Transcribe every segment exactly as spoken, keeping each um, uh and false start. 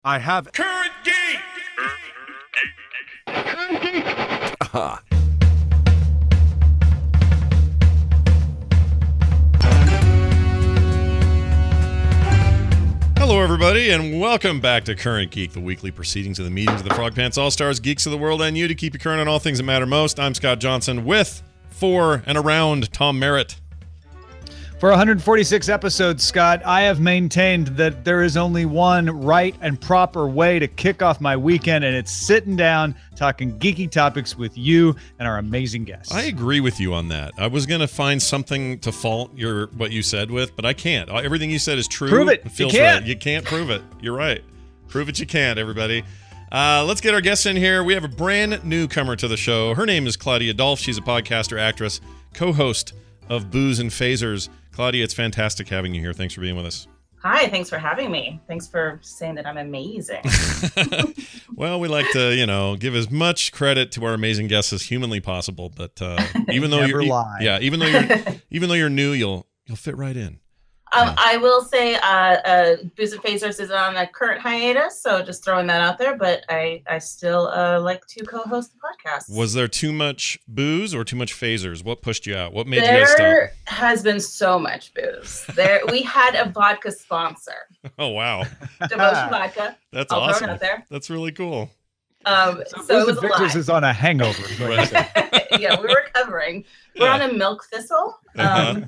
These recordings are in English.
I have Current Geek! Current Geek! Ah. Hello, everybody, and welcome back to Current Geek, the weekly proceedings of the meetings of the Frog Pants All-Stars, geeks of the world, and you to keep you current on all things that matter most. I'm Scott Johnson with, for, and around Tom Merritt. For one hundred forty-six episodes, Scott, I have maintained that there is only one right and proper way to kick off my weekend, and it's sitting down, talking geeky topics with you and our amazing guests. I agree with you on that. I was going to find something to fault your what you said with, but I can't. Everything you said is true. Prove it. It feels you can't. right. You can't prove it. You're right. Prove it you can't, everybody. Uh, let's get our guests in here. We have a brand newcomer to the show. Her name is Claudia Dolph. She's a podcaster, actress, co-host of Booze and Phasers. Claudia, it's fantastic having you here. Thanks for being with us. Hi, thanks for having me. Thanks for saying that I'm amazing. Well, we like to, you know, give as much credit to our amazing guests as humanly possible. But uh, even though Never you're, lie. yeah, even though you're, even though you're new, you'll you'll fit right in. Um, Yeah. I will say, uh, uh, Booze and Phasers is on a current hiatus, so just throwing that out there. But I, I still uh, like to co-host the podcast. Was there too much booze or too much phasers? What pushed you out? What made you guys stop? There has been so much booze. There, we had a vodka sponsor, Oh wow, Devotion Vodka. that's I'll throw it awesome. out there. That's really cool. Um, So, so it Booze was and a Phasers lot. is on a hangover. is what you said. Yeah, we're recovering. We're Yeah. on a milk thistle. Um,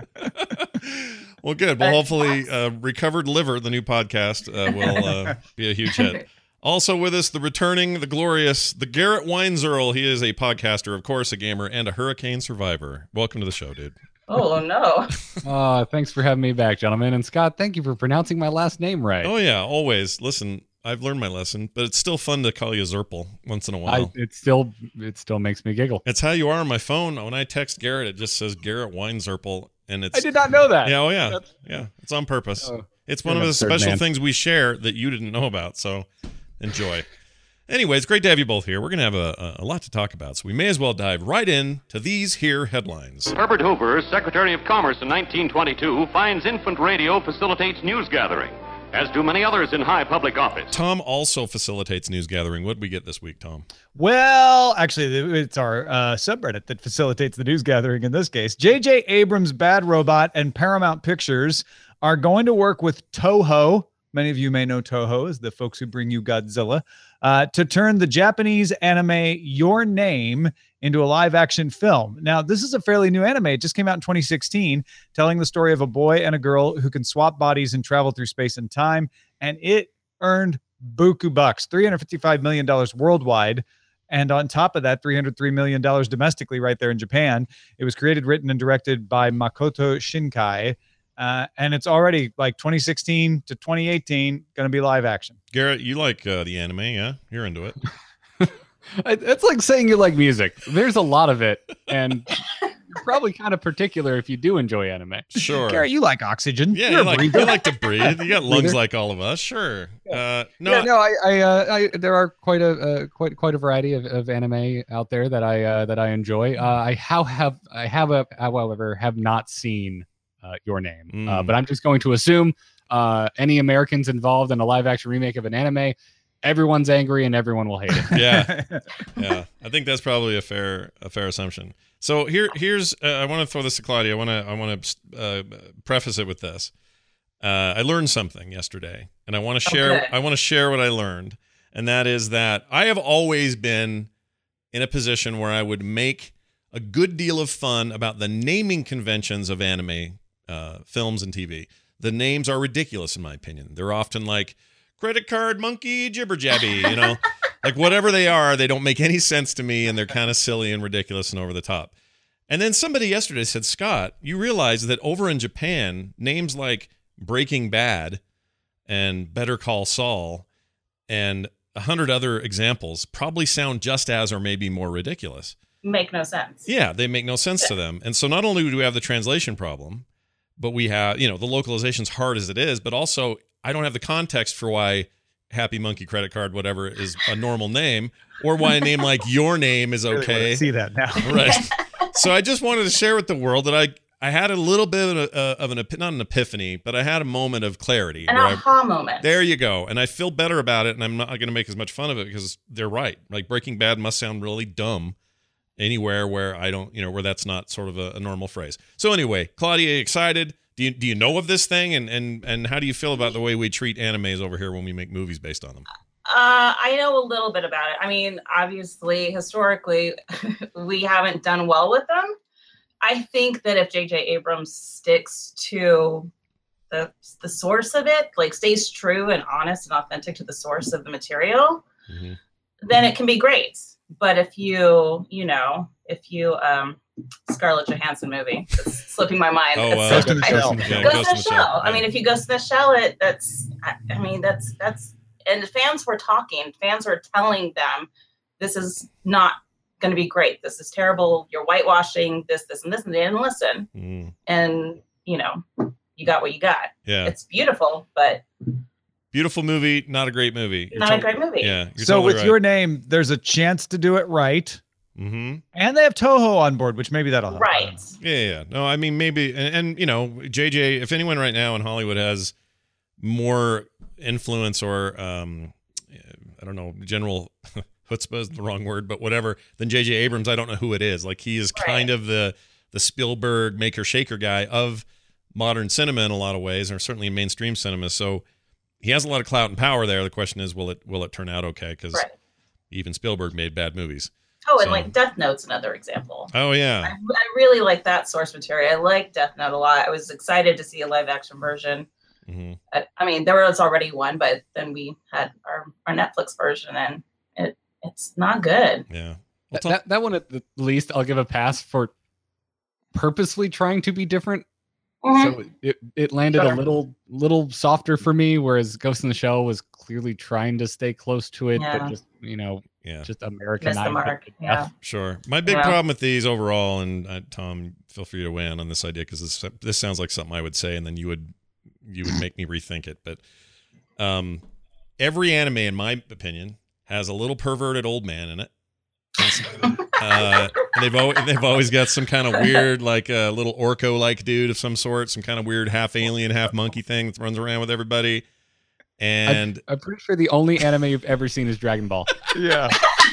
Well, good. Well, But- hopefully, uh, Recovered Liver, the new podcast, uh, will uh, be a huge hit. Also with us, the returning, the glorious, the Garrett Weinzierl. He is a podcaster, of course, a gamer, and a hurricane survivor. Welcome to the show, dude. oh no. Uh, thanks for having me back, gentlemen. And Scott, thank you for pronouncing my last name right. Oh, yeah, always. Listen, I've learned my lesson, but it's still fun to call you Zerpel once in a while. I, it still it still makes me giggle. It's how you are on my phone. When I text Garrett, it just says Garrett Weinzierl, and it's I did not know that. yeah, oh yeah, That's- yeah. It's on purpose. Oh, It's one you're of an the absurd special man. things we share that you didn't know about. So enjoy. Anyway, it's great to have you both here. We're gonna have a, a lot to talk about, so we may as well dive right in to these here headlines. Herbert Hoover, Secretary of Commerce in nineteen twenty-two, finds infant radio facilitates news gathering, as do many others in high public office. Tom also facilitates news gathering. What did we get this week, Tom? Well, actually, it's our uh, subreddit that facilitates the news gathering in this case. J J Abrams' Bad Robot and Paramount Pictures are going to work with Toho. Many of you may know Toho as the folks who bring you Godzilla, uh, to turn the Japanese anime Your Name into a live-action film. Now, this is a fairly new anime. It just came out in twenty sixteen, telling the story of a boy and a girl who can swap bodies and travel through space and time, and it earned buku bucks, three hundred fifty-five million dollars worldwide. And on top of that, three hundred three million dollars domestically right there in Japan. It was created, written, and directed by Makoto Shinkai. Uh, and it's already like twenty sixteen to twenty eighteen going to be live action. Garrett, you like uh, the anime, yeah? You're into it. It- It's like saying you like music. There's a lot of it, and you're probably kind of particular if you do enjoy anime. Sure. Garrett, you like oxygen. Yeah, You're you a like, breather. you like to breathe. You got lungs Breather. like all of us. Sure. Uh, no, yeah, no, I, I, uh, I, there are quite a, uh, quite, quite a variety of, of anime out there that I, uh, that I enjoy. Uh, I how have, I have a, however, have not seen uh, Your Name, uh, Mm. but I'm just going to assume uh, any Americans involved in a live action remake of an anime, everyone's angry and everyone will hate it. yeah. Yeah, I think that's probably a fair a fair assumption. So here here's uh, I want to throw this to Claudia. I want to I want to uh, preface it with this. Uh, I learned something yesterday, and I want to share Okay. I want to share what I learned, and that is that I have always been in a position where I would make a good deal of fun about the naming conventions of anime uh, films and T V. The names are ridiculous in my opinion. They're often like credit card monkey jibber jabby, you know. Like whatever they are, they don't make any sense to me, and they're kind of silly and ridiculous and over the top. And then somebody yesterday said, Scott, you realize that over in Japan, names like Breaking Bad and Better Call Saul and a hundred other examples probably sound just as or maybe more ridiculous. Make no sense. Yeah, they make no sense to them. And so not only do we have the translation problem, but we have, you know, the localization's hard as it is, but also I don't have the context for why Happy Monkey Credit Card, whatever, is a normal name, or why a name like Your Name is Really wanna okay. see that now. Right. So I just wanted to share with the world that I I had a little bit of, a, uh, of an ep- not an epiphany, but I had a moment of clarity. An where I- aha moment. There you go. And I feel better about it, and I'm not going to make as much fun of it because they're right. Like Breaking Bad must sound really dumb anywhere where I don't, you know, where that's not sort of a, a normal phrase. So anyway, Claudia, excited? Do you do you know of this thing, and and and how do you feel about the way we treat animes over here when we make movies based on them? Uh, I know a little bit about it. I mean, obviously, historically, we haven't done well with them. I think that if J J Abrams sticks to the the source of it, like stays true and honest and authentic to the source of the material, Mm-hmm. then it can be great. But if you, you know, if you, um, Scarlett Johansson movie, it's slipping my mind. Oh, It's uh, such Ghost in a the title. Shell. Yeah, Ghost, Ghost in the Shell. I yeah. mean, if you Ghost in the Shell, it that's, I, I mean, that's that's, and the fans were talking. Fans were telling them, this is not going to be great. This is terrible. You're whitewashing this, this, and this, and they didn't listen. Mm, And you know, you got what you got. yeah, It's beautiful, but beautiful movie, not a great movie. You're not a to- great movie. Yeah. You're So totally with right. your name, there's a chance to do it right. Mm-hmm. And they have Toho on board, which maybe that'll help. I don't Right. know. Yeah, yeah. No, I mean maybe, and, and you know, J J. If anyone right now in Hollywood has more influence or um, I don't know, general chutzpah is the wrong word, but whatever, than J J. Abrams, I don't know who it is. Like he is Right. kind of the the Spielberg maker shaker guy of modern cinema in a lot of ways, or certainly in mainstream cinema. So he has a lot of clout and power there. The question is, will it will it turn out okay? Because Right. even Spielberg made bad movies. Oh, and So- like Death Note's another example. Oh I, yeah, I really like that source material. I like Death Note a lot. I was excited to see a live action version. hmm I, I mean, there was already one, but then we had our, our Netflix version, and it it's not good. yeah. Well, That, talk- that that one at the least I'll give a pass for purposely trying to be different. So it, it landed Sure. a little little softer for me, whereas Ghost in the Shell was clearly trying to stay close to it, Yeah. but just you know yeah. just Americanized Missed the it mark. to Yeah. death. Sure. My big Yeah. problem with these overall, and uh, Tom, feel free to weigh in on this idea because this this sounds like something I would say, and then you would you would make me rethink it. But um, every anime, in my opinion, has a little perverted old man in it. Uh, and they've always, they've always got some kind of weird, like a uh, little orco like dude of some sort, some kind of weird half alien, half monkey thing that runs around with everybody. And I'm pretty sure the only anime you've ever seen is Dragon Ball, Yeah.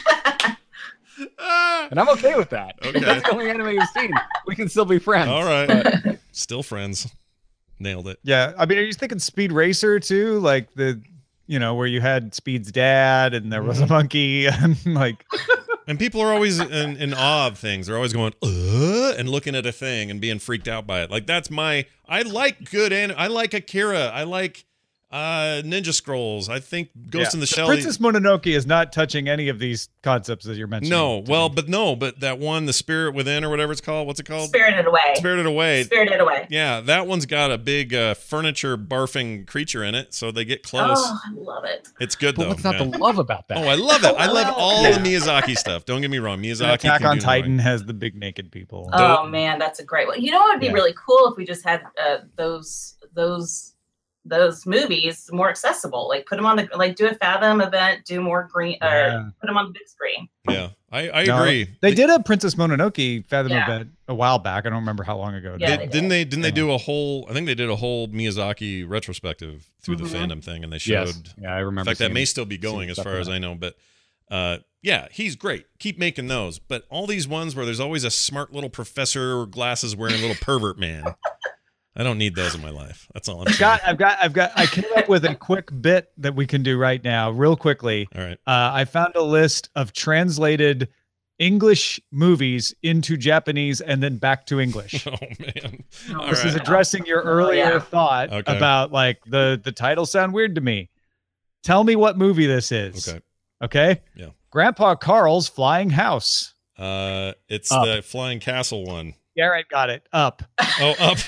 Ah! and I'm okay with that. Okay. If that's the only anime you've seen, we can still be friends. all right, still friends, nailed it. Yeah. I mean, are you thinking Speed Racer too? Like the, you know, where you had Speed's dad and there was a monkey and like, And people are always in, in awe of things. They're always going, uh, and looking at a thing and being freaked out by it. Like, that's my, I like good, and I like Akira. I like uh, Ninja Scrolls. I think Ghost Yeah. in the Shell. Princess Mononoke is not touching any of these concepts that you're mentioning. No, to well, me. but no, but that one, The Spirit Within or whatever it's called. What's it called? Spirited Away. Spirited Away. Spirited Away. Yeah, that one's got a big uh, furniture barfing creature in it, so they get close. Oh, I love it. It's good, But though. what's not yeah. to love about that? Oh, I love it. I love all Yeah. the Miyazaki stuff. Don't get me wrong. Miyazaki. Attack can on do no wrong. Titan has the big naked people. Oh man, that's a great one. You know what would be Yeah. really cool if we just had uh, those those those movies more accessible. Like put them on the like do a Fathom event, do more green or Yeah. put them on the big screen. Yeah, I, I No, agree. They did a Princess Mononoke Fathom Yeah. event a while back. I don't remember how long ago. it Yeah, was. They- they didn't did. they? Didn't they Yeah. do a whole? I think they did a whole Miyazaki retrospective through Mhm. the fandom thing, and they showed. Yes, yeah, I In remember. fact, that seeing- may still be going seeing as stuff far like as that. I know. But uh, yeah, he's great. Keep making those. But all these ones where there's always a smart little professor, glasses wearing little pervert man. I don't need those in my life. That's all I'm I've saying. got, I've got, I've got. I came up with a quick bit that we can do right now, real quickly. All right. Uh, I found a list of translated English movies into Japanese and then back to English. Oh man. Oh, All This is right. addressing your Oh, earlier yeah. thought Okay. about like the the titles sound weird to me. Tell me what movie this is. Okay. Okay. Yeah. Grandpa Carl's Flying House. Uh, it's Up. the Flying Castle one. Yeah, right. Got it. Up. Oh, up.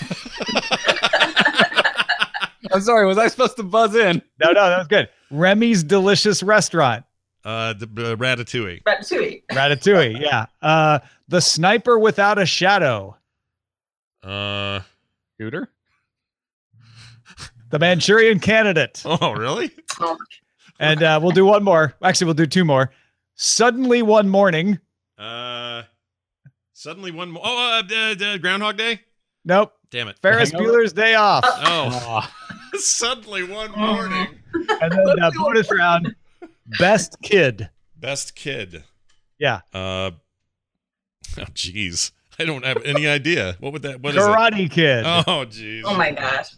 I'm sorry, was I supposed to buzz in? No, no, that was good. Remy's Delicious Restaurant. uh, the uh, Ratatouille. Ratatouille. Ratatouille. Yeah. Uh, The Sniper Without a Shadow. Uh, Shooter? The Manchurian Candidate. oh, really? Oh, And uh, we'll do one more. Actually, we'll do two more. Suddenly One Morning. Uh, suddenly one more. Oh, uh, uh, uh, Groundhog Day. Nope. Damn it. Ferris Hangover? Bueller's Day Off. Oh, Oh, suddenly one morning. And then uh, bonus round, Best Kid. Best kid. Yeah. Uh, oh, geez. I don't have any idea. What would that, what is it? Karate Kid. Oh, geez. Oh my gosh.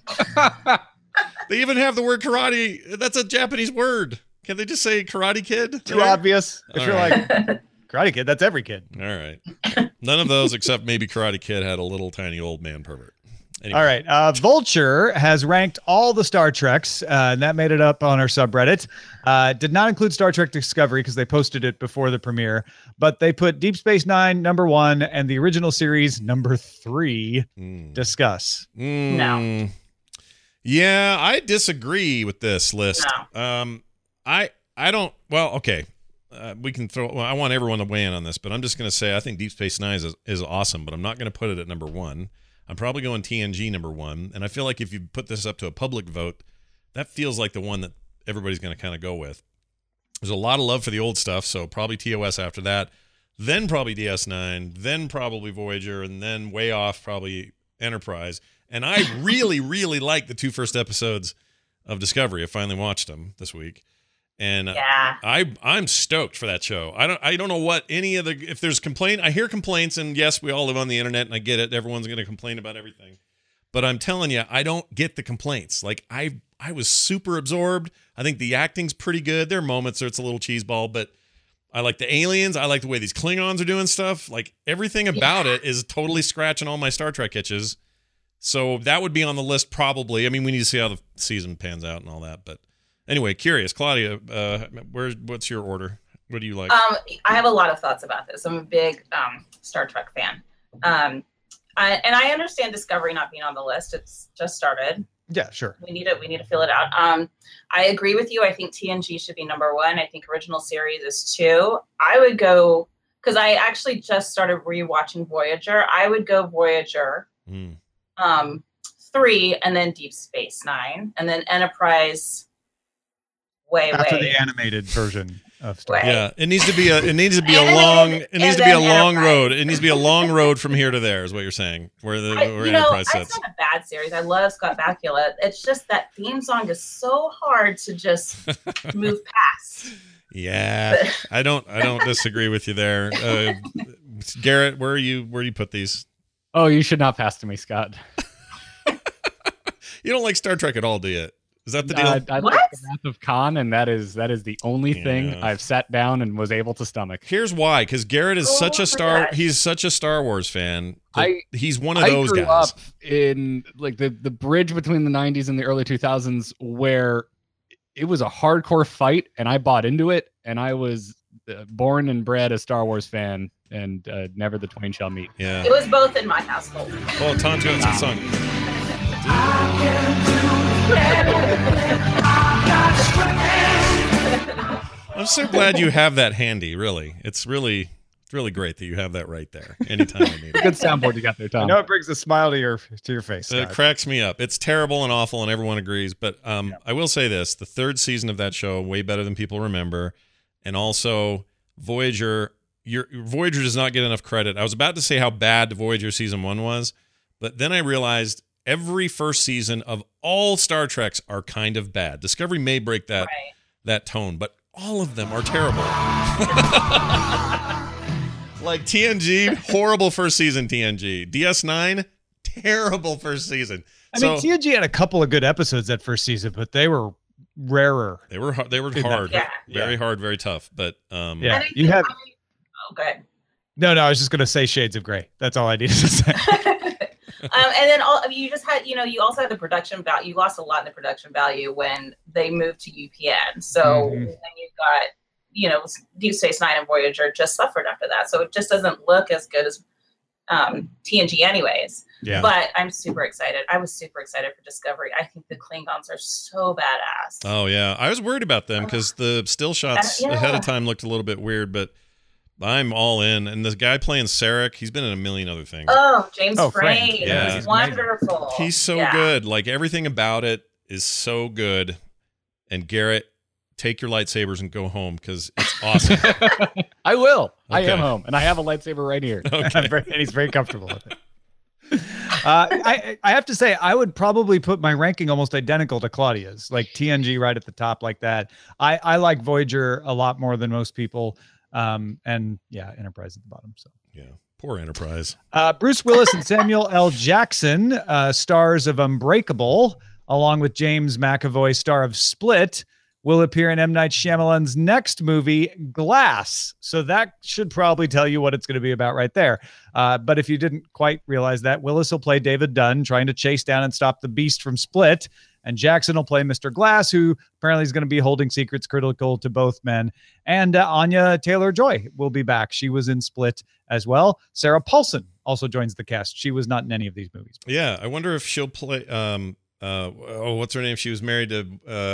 They even have the word karate. That's a Japanese word. Can they just say Karate Kid? Too obvious. If All you're right. like, Karate Kid, that's every kid. All right. None of those except maybe Karate Kid had a little tiny old man pervert. Anyway. All right. Uh, Vulture has ranked all the Star Treks, uh, and that made it up on our subreddit. Uh, did not include Star Trek Discovery because they posted it before the premiere, but they put Deep Space Nine number one and the original series number three. Mm. Discuss. Mm. No. Yeah, I disagree with this list. No. Um, I I don't. Well, okay. Uh, we can throw. Well, I want everyone to weigh in on this, but I'm just going to say I think Deep Space Nine is is awesome, but I'm not going to put it at number one. I'm probably going T N G number one, and I feel like if you put this up to a public vote, that feels like the one that everybody's going to kind of go with. There's a lot of love for the old stuff, so probably T O S after that, then probably D S nine, then probably Voyager, and then way off probably Enterprise. And I really, really like the two first episodes of Discovery. I finally watched them this week, and Yeah. I I'm stoked for that show. I don't I don't know what any of the if there's complaint. I hear complaints, and yes, we all live on the internet, and I get it. Everyone's going to complain about everything, but I'm telling you, I don't get the complaints. Like I I was super absorbed. I think the acting's pretty good. There are moments where it's a little cheeseball, but I like the aliens. I like the way these Klingons are doing stuff. Like everything about Yeah. it is totally scratching all my Star Trek itches. So that would be on the list probably. I mean, we need to see how the season pans out and all that, but. Anyway, curious, Claudia. Uh, where? What's your order? What do you like? Um, I have a lot of thoughts about this. I'm a big um, Star Trek fan. Um, I, and I understand Discovery not being on the list. It's just started. Yeah, sure. We need it. We need to fill it out. Um, I agree with you. I think T N G should be number one. I think original series is two. I would go because I actually just started rewatching Voyager. I would go Voyager, Mm. um, three, and then Deep Space Nine, and then Enterprise. Way, After way. the animated version of Star Way. Trek. Yeah, it needs to be a. It needs to be a And then- long. It and needs to be a then long Enterprise. road. It needs to be a long road from here to there. Is what you're saying? Where the I, where you know, Enterprise it's sits. not a bad series. I love Scott Bakula. It's just that theme song is so hard to just move past. Yeah, I don't. I don't disagree with you there, uh, Garrett. Where are you? Where do you put these? oh, you should not pass to me, Scott. You don't like Star Trek at all, do you? Is that the Uh, deal? I What? like the Wrath of Khan, and that is that is the only thing Yeah. I've sat down and was able to stomach. Here's why: because Garrett is Oh such a my Star. gosh. He's such a Star Wars fan. that I- he's one of I those grew guys. up in like the the bridge between the nineties and the early two thousands, where it was a hardcore fight, and I bought into it, and I was uh, born and bred a Star Wars fan, and uh, never the twain shall meet. Yeah. It was both in my household. Well, Tom's got some song. I'm so glad you have that handy. Really, it's really, it's really great that you have that right there. Anytime I need it. Good soundboard you got there, I Tom. know it brings a smile to your to your face. It Scott. cracks me up. It's terrible and awful, and everyone agrees. But um, I will say this: the third season of that show way better than people remember, and also Voyager. Your Voyager does not get enough credit. I was about to say how bad Voyager season one was, but then I realized every first season of all Star Treks are kind of bad. Discovery may break that Right. that tone, but all of them are terrible. Like T N G, horrible first season. T N G, D S nine, terrible first season. I so mean, T N G had a couple of good episodes that first season, but they were rarer. they were har- they were Good hard, Yeah. very hard, very tough. But um, Yeah, And I you think have. I- Oh, good. No, no, I was just gonna say Shades of Grey. That's all I needed to say. um, and then all, I mean, you just had, you know, you also had the production value. You lost a lot in the production value when they moved to U P N. So Mhm. then you got, you know, Deep Space Nine and Voyager just suffered after that. So it just doesn't look as good as um, T N G, anyways. Yeah. But I'm super excited. I was super excited for Discovery. I think the Klingons are so badass. oh yeah, I was worried about them because the still shots Uh, yeah. ahead of time looked a little bit weird, but I'm all in. And this guy playing Sarek, he's been in a million other things. Oh, James Oh, Frayne. Frank. Yeah, He's he's wonderful. He's so Yeah. good. Like everything about it is so good. And Garrett, take your lightsabers and go home because it's awesome. I will. I Okay. am home, and I have a lightsaber right here. I'm very- and he's very comfortable with it. Uh, I I have to say, I would probably put my ranking almost identical to Claudia's, like T N G right at the top, like that. I I like Voyager a lot more than most people, um, and yeah, Enterprise at the bottom. So Yeah, poor Enterprise. uh, Bruce Willis and Samuel L. Jackson, uh, stars of Unbreakable, along with James McAvoy, star of Split, will appear in M. Night Shyamalan's next movie, Glass. So that should probably tell you what it's going to be about right there. Uh, but if you didn't quite realize that, Willis will play David Dunn, trying to chase down and stop the beast from Split. And Jackson will play Mister Glass, who apparently is going to be holding secrets critical to both men. And uh, Anya Taylor-Joy will be back. She was in Split as well. Sarah Paulson also joins the cast. She was not in any of these movies. Yeah, I wonder if she'll play. Um, uh, oh, what's her name? She was married to. Uh,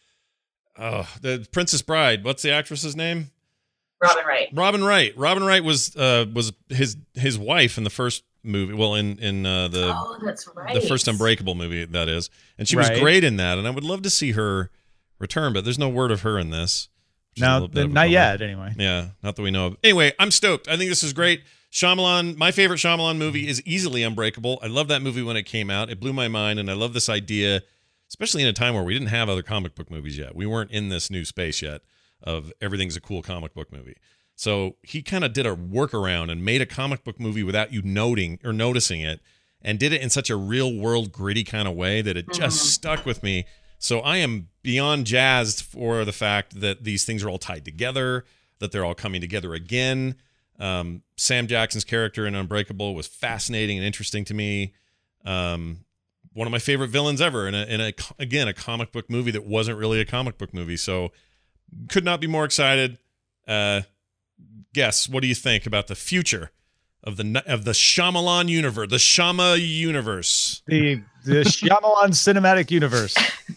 Oh, the Princess Bride. What's the actress's name? Robin Wright. Robin Wright. Robin Wright was uh was his his wife in the first movie. Well, in in uh, the Oh, that's right. the first Unbreakable movie, that is, and she was Right. great in that. And I would love to see her return, but there's no word of her in this. which is a No, little bit of a not bummer. yet, anyway. Yeah, not that we know of. Anyway, I'm stoked. I think this is great. Shyamalan, my favorite Shyamalan movie is easily Unbreakable. I love that movie when it came out. It blew my mind, and I love this idea, especially in a time where we didn't have other comic book movies yet. We weren't in this new space yet of everything's a cool comic book movie. So he kind of did a workaround and made a comic book movie without you noting or noticing it, and did it in such a real world gritty kind of way that it just Mhm. stuck with me. So I am beyond jazzed for the fact that these things are all tied together, that they're all coming together again. Um, Sam Jackson's character in Unbreakable was fascinating and interesting to me. Um, one of my favorite villains ever in a, in a, again, a comic book movie that wasn't really a comic book movie. So could not be more excited. Uh, guess, what do you think about the future of the, of the Shyamalan universe, the Shama universe? The the Shyamalan cinematic universe.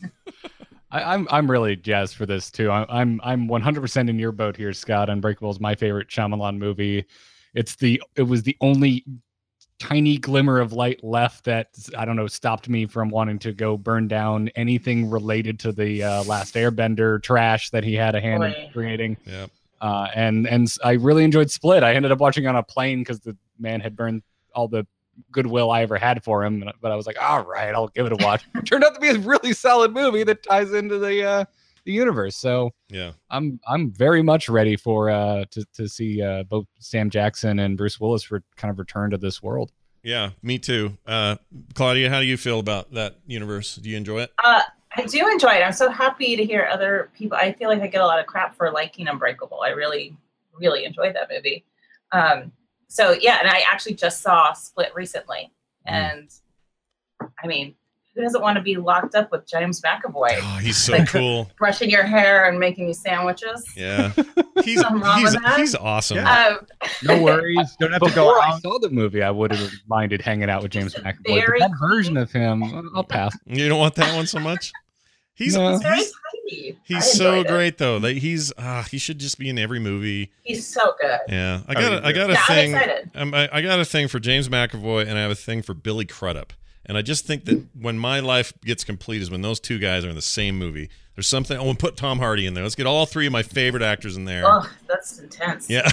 I, I'm I'm really jazzed for this too. I, I'm I'm one hundred percent in your boat here, Scott. Unbreakable is my favorite Shyamalan movie. It's the it was the only tiny glimmer of light left that, I don't know, stopped me from wanting to go burn down anything related to the uh, Last Airbender trash that he had a hand Boy. in creating. Yeah. Uh, and and I really enjoyed Split. I ended up watching on a plane because the man had burned all the goodwill I ever had for him. But I was like, all right, I'll give it a watch. It turned out to be a really solid movie that ties into the uh, the universe. So Yeah. I'm I'm very much ready for uh to to see uh, both Sam Jackson and Bruce Willis re- kind of return to this world. Yeah, me too. Uh, Claudia, how do you feel about that universe? Do you enjoy it? Uh, I do enjoy it. I'm so happy to hear other people. I feel like I get a lot of crap for liking Unbreakable. I really, really enjoyed that movie. Um, so yeah, and I actually just saw Split recently, and I mean, who doesn't want to be locked up with James McAvoy, Oh, he's so Like- cool. brushing your hair and making you sandwiches? Yeah, he's Something wrong he's with that? he's awesome. Yeah. Um, No worries. Don't have to go Before I out. saw the movie, I would have minded hanging out with James McAvoy. But very that version of him, I'll pass. You don't want that one so much. He's No. He's very he's, tiny. I he's so enjoyed it. great though. That he's ah he should just be in every movie. He's so good. Yeah, I Oh, got a, I yeah. got a Yeah, I'm thing. excited. Um, I, I got a thing for James McAvoy, and I have a thing for Billy Crudup. And I just think that when my life gets complete is when those two guys are in the same movie. There's something. I want to put Tom Hardy in there. Let's get all three of my favorite actors in there. Oh, that's intense. Yeah.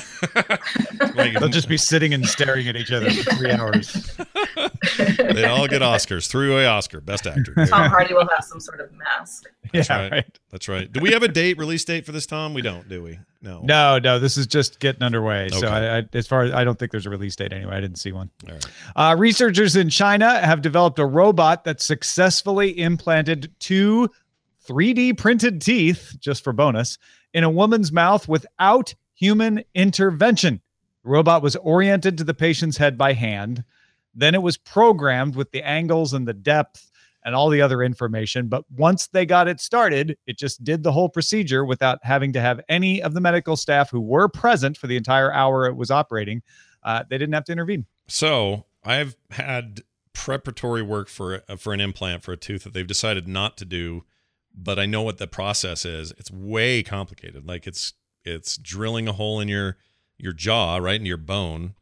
Like, They'll just be sitting and staring at each other for three hours. they all get Oscars. Three-way Oscar, best actor. Tom Hardy will have some sort of mask. That's yeah, right. right. That's right. Do we have a date, release date for this, Tom? We don't, do we? No. No, no, this is just getting underway. So Okay. I, I, as far as I don't think there's a release date anyway. I didn't see one. All right. Uh, researchers in China have developed a robot that successfully implanted two three D printed teeth, just for bonus, in a woman's mouth without human intervention. The robot was oriented to the patient's head by hand. Then it was programmed with the angles and the depth and all the other information. But once they got it started, it just did the whole procedure without having to have any of the medical staff who were present for the entire hour it was operating. Uh, they didn't have to intervene. So I've had preparatory work for uh, for an implant for a tooth that they've decided not to do, but I know what the process is. It's way complicated. Like it's it's drilling a hole in your your jaw, right into your bone.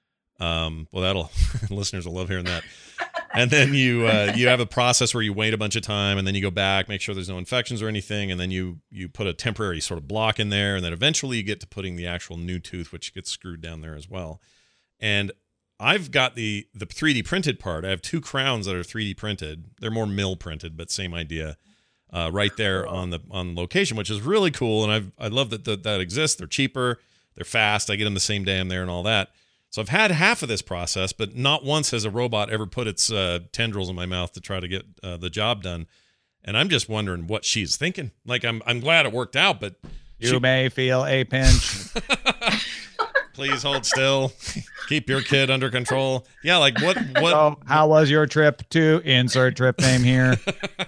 Um, well, that'll listeners will love hearing that. And then you uh, you have a process where you wait a bunch of time, and then you go back, make sure there's no infections or anything, and then you you put a temporary sort of block in there, and then eventually you get to putting the actual new tooth, which gets screwed down there as well. And I've got the the three D printed part. I have two crowns that are three D printed. They're more mill printed, but same idea. Uh, right there on the on location, which is really cool, and I've I love that the, that exists. They're cheaper, they're fast. I get them the same day I'm there and all that. So I've had half of this process, but not once has a robot ever put its uh, tendrils in my mouth to try to get uh, the job done. And I'm just wondering what she's thinking. Like I'm I'm glad it worked out, but You she, may feel a pinch. please hold still. Keep your kid under control. Yeah, like what what So, how was your trip to insert trip name here?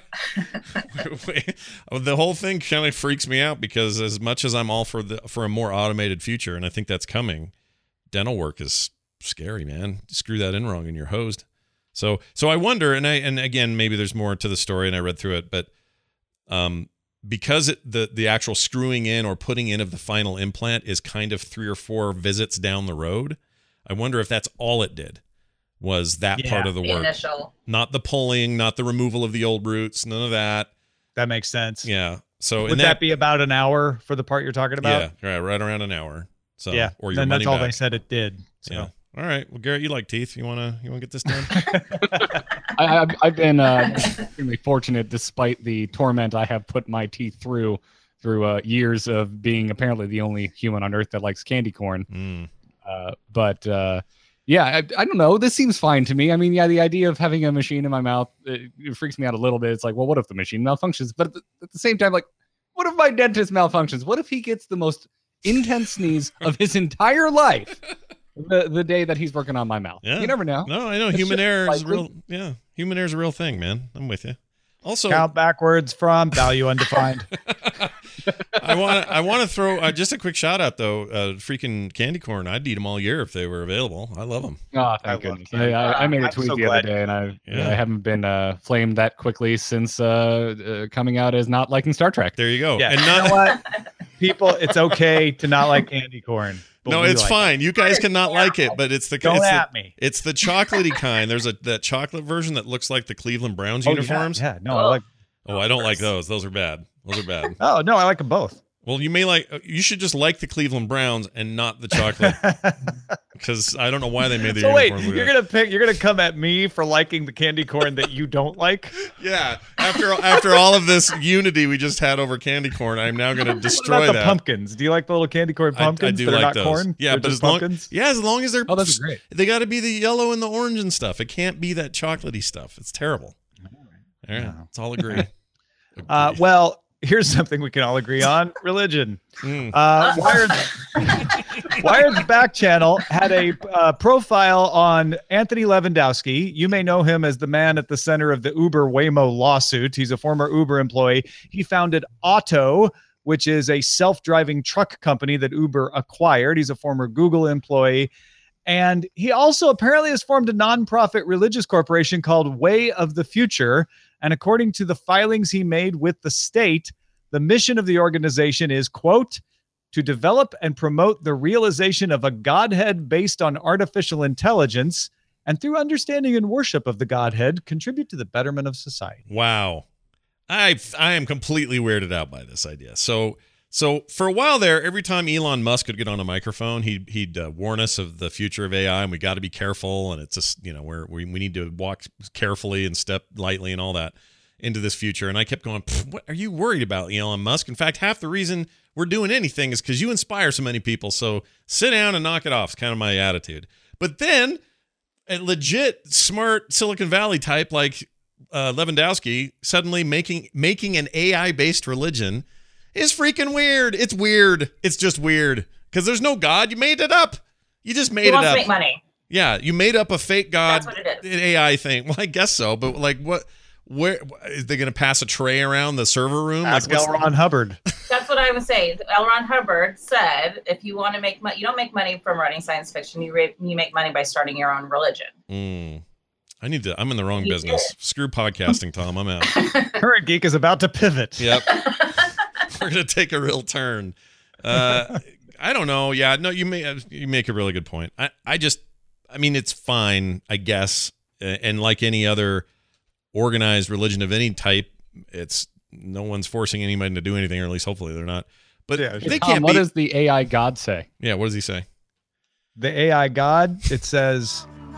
The whole thing kind of freaks me out because as much as I'm all for the for a more automated future, and I think that's coming, dental work is scary, man. Screw that in wrong and you're hosed. So so I wonder, and I and again maybe there's more to the story, and I read through it, but um. because it, the the actual screwing in or putting in of the final implant is kind of three or four visits down the road, I wonder if that's all it did was that Yeah, part of the The work, initial. not the pulling, not the removal of the old roots, none of that. That makes sense. Yeah. So Would in that, that, be about an hour for the part you're talking about? yeah, right, right around an hour. So yeah. or your Then money that's all back. they said it did. So. Yeah. All right. Well, Garrett, you like teeth. You wanna you wanna get this done? I, I've, I've been uh, extremely fortunate, despite the torment I have put my teeth through, through uh, years of being apparently the only human on Earth that likes candy corn. Mm. Uh, but uh, yeah, I, I don't know. This seems fine to me. I mean, yeah, the idea of having a machine in my mouth it, it freaks me out a little bit. It's like, well, what if the machine malfunctions? But at the, at the same time, like, what if my dentist malfunctions? What if he gets the most intense sneeze of his entire life? The the day that he's working on my mouth. Yeah. You never know. No, I know It's human just error is likely. real. Yeah, human error is a real thing, man. I'm with you. Also, Count backwards from value undefined. I want to I want to throw uh, just a quick shout out though. Uh, freaking candy corn. I'd eat them all year if they were available. I love them. Oh, I thank love goodness. candy. I, I, I made a I'm tweet so the other glad- day, and I Yeah. I haven't been uh, flamed that quickly since uh, uh, coming out as not liking Star Trek. There you go. Yeah. And You not, know what? People, it's okay to not like candy corn. but no, we it's like fine. You guys cannot like it, but it's the it. Don't it's the, at me. it's the chocolatey kind. There's a that chocolate version that looks like the Cleveland Browns Oh, yeah, uniforms. Yeah, no, I like. Oh, I don't like those. Those are bad. Those are bad. Oh no, I like them both. Well, you may like. You should just like the Cleveland Browns and not the chocolate, because I don't know why they made the So wait, uniforms. look you're like gonna pick? You're gonna come at me for liking the candy corn that you don't like? that. Yeah. After after all of this unity we just had over candy corn, I'm now going to What destroy about the that. pumpkins? Do you like the little candy corn I- I pumpkins do that are like not those. corn? Yeah, They're but just as long pumpkins. yeah, as long as they're Oh, those are great. They got to be the yellow and the orange and stuff. It can't be that chocolatey stuff. It's terrible. All right, No. let's all agree. Uh, Agree. well, here's something we can all agree on: religion. Mm. Uh, Wired, Wired's back channel had a uh, profile on Anthony Lewandowski. You may know him as the man at the center of the Uber Waymo lawsuit. He's a former Uber employee. He founded Otto, which is a self-driving truck company that Uber acquired. He's a former Google employee. And he also apparently has formed a nonprofit religious corporation called Way of the Future. And according to the filings he made with the state, the mission of the organization is, quote, to develop and promote the realization of a Godhead based on artificial intelligence, and through understanding and worship of the Godhead, contribute to the betterment of society. Wow. I I am completely weirded out by this idea. So so for a while there, every time Elon Musk would get on a microphone, he'd he'd uh, warn us of the future of A I, and we got to be careful, and it's just you know where we we need to walk carefully and step lightly and all that into this future. And I kept going, what are you worried about, Elon Musk? In fact, half the reason we're doing anything is because you inspire so many people. So sit down and knock it off. Is kind of my attitude. But then a legit smart Silicon Valley type like uh, Lewandowski suddenly making making an A I based religion is freaking weird. It's weird. It's just weird because there's no God. You made it up. You just made He it wants up. to make money. Yeah, you made up a fake God That's what it is. A I thing. Well, I guess so, but like, what? Where is they going to pass a tray around the server room? Ask like, L. what's- Ron Hubbard. That's what I would say. L. Ron Hubbard said, if you want to make money, you don't make money from writing science fiction. You ra- you make money by starting your own religion. Mm. I need to. I'm in the wrong You business. Screw podcasting, Tom. I'm out. Current Geek is about to pivot. Yep. We're gonna take a real turn. Uh, I don't know. Yeah, no, you may you make a really good point. I, I just, I mean, it's fine, I guess. Uh, And like any other organized religion of any type, it's no one's forcing anybody to do anything, or at least hopefully they're not. But Yeah, they Tom, can't what be. does the A I God say? Yeah, what does he say? The A I God, it says,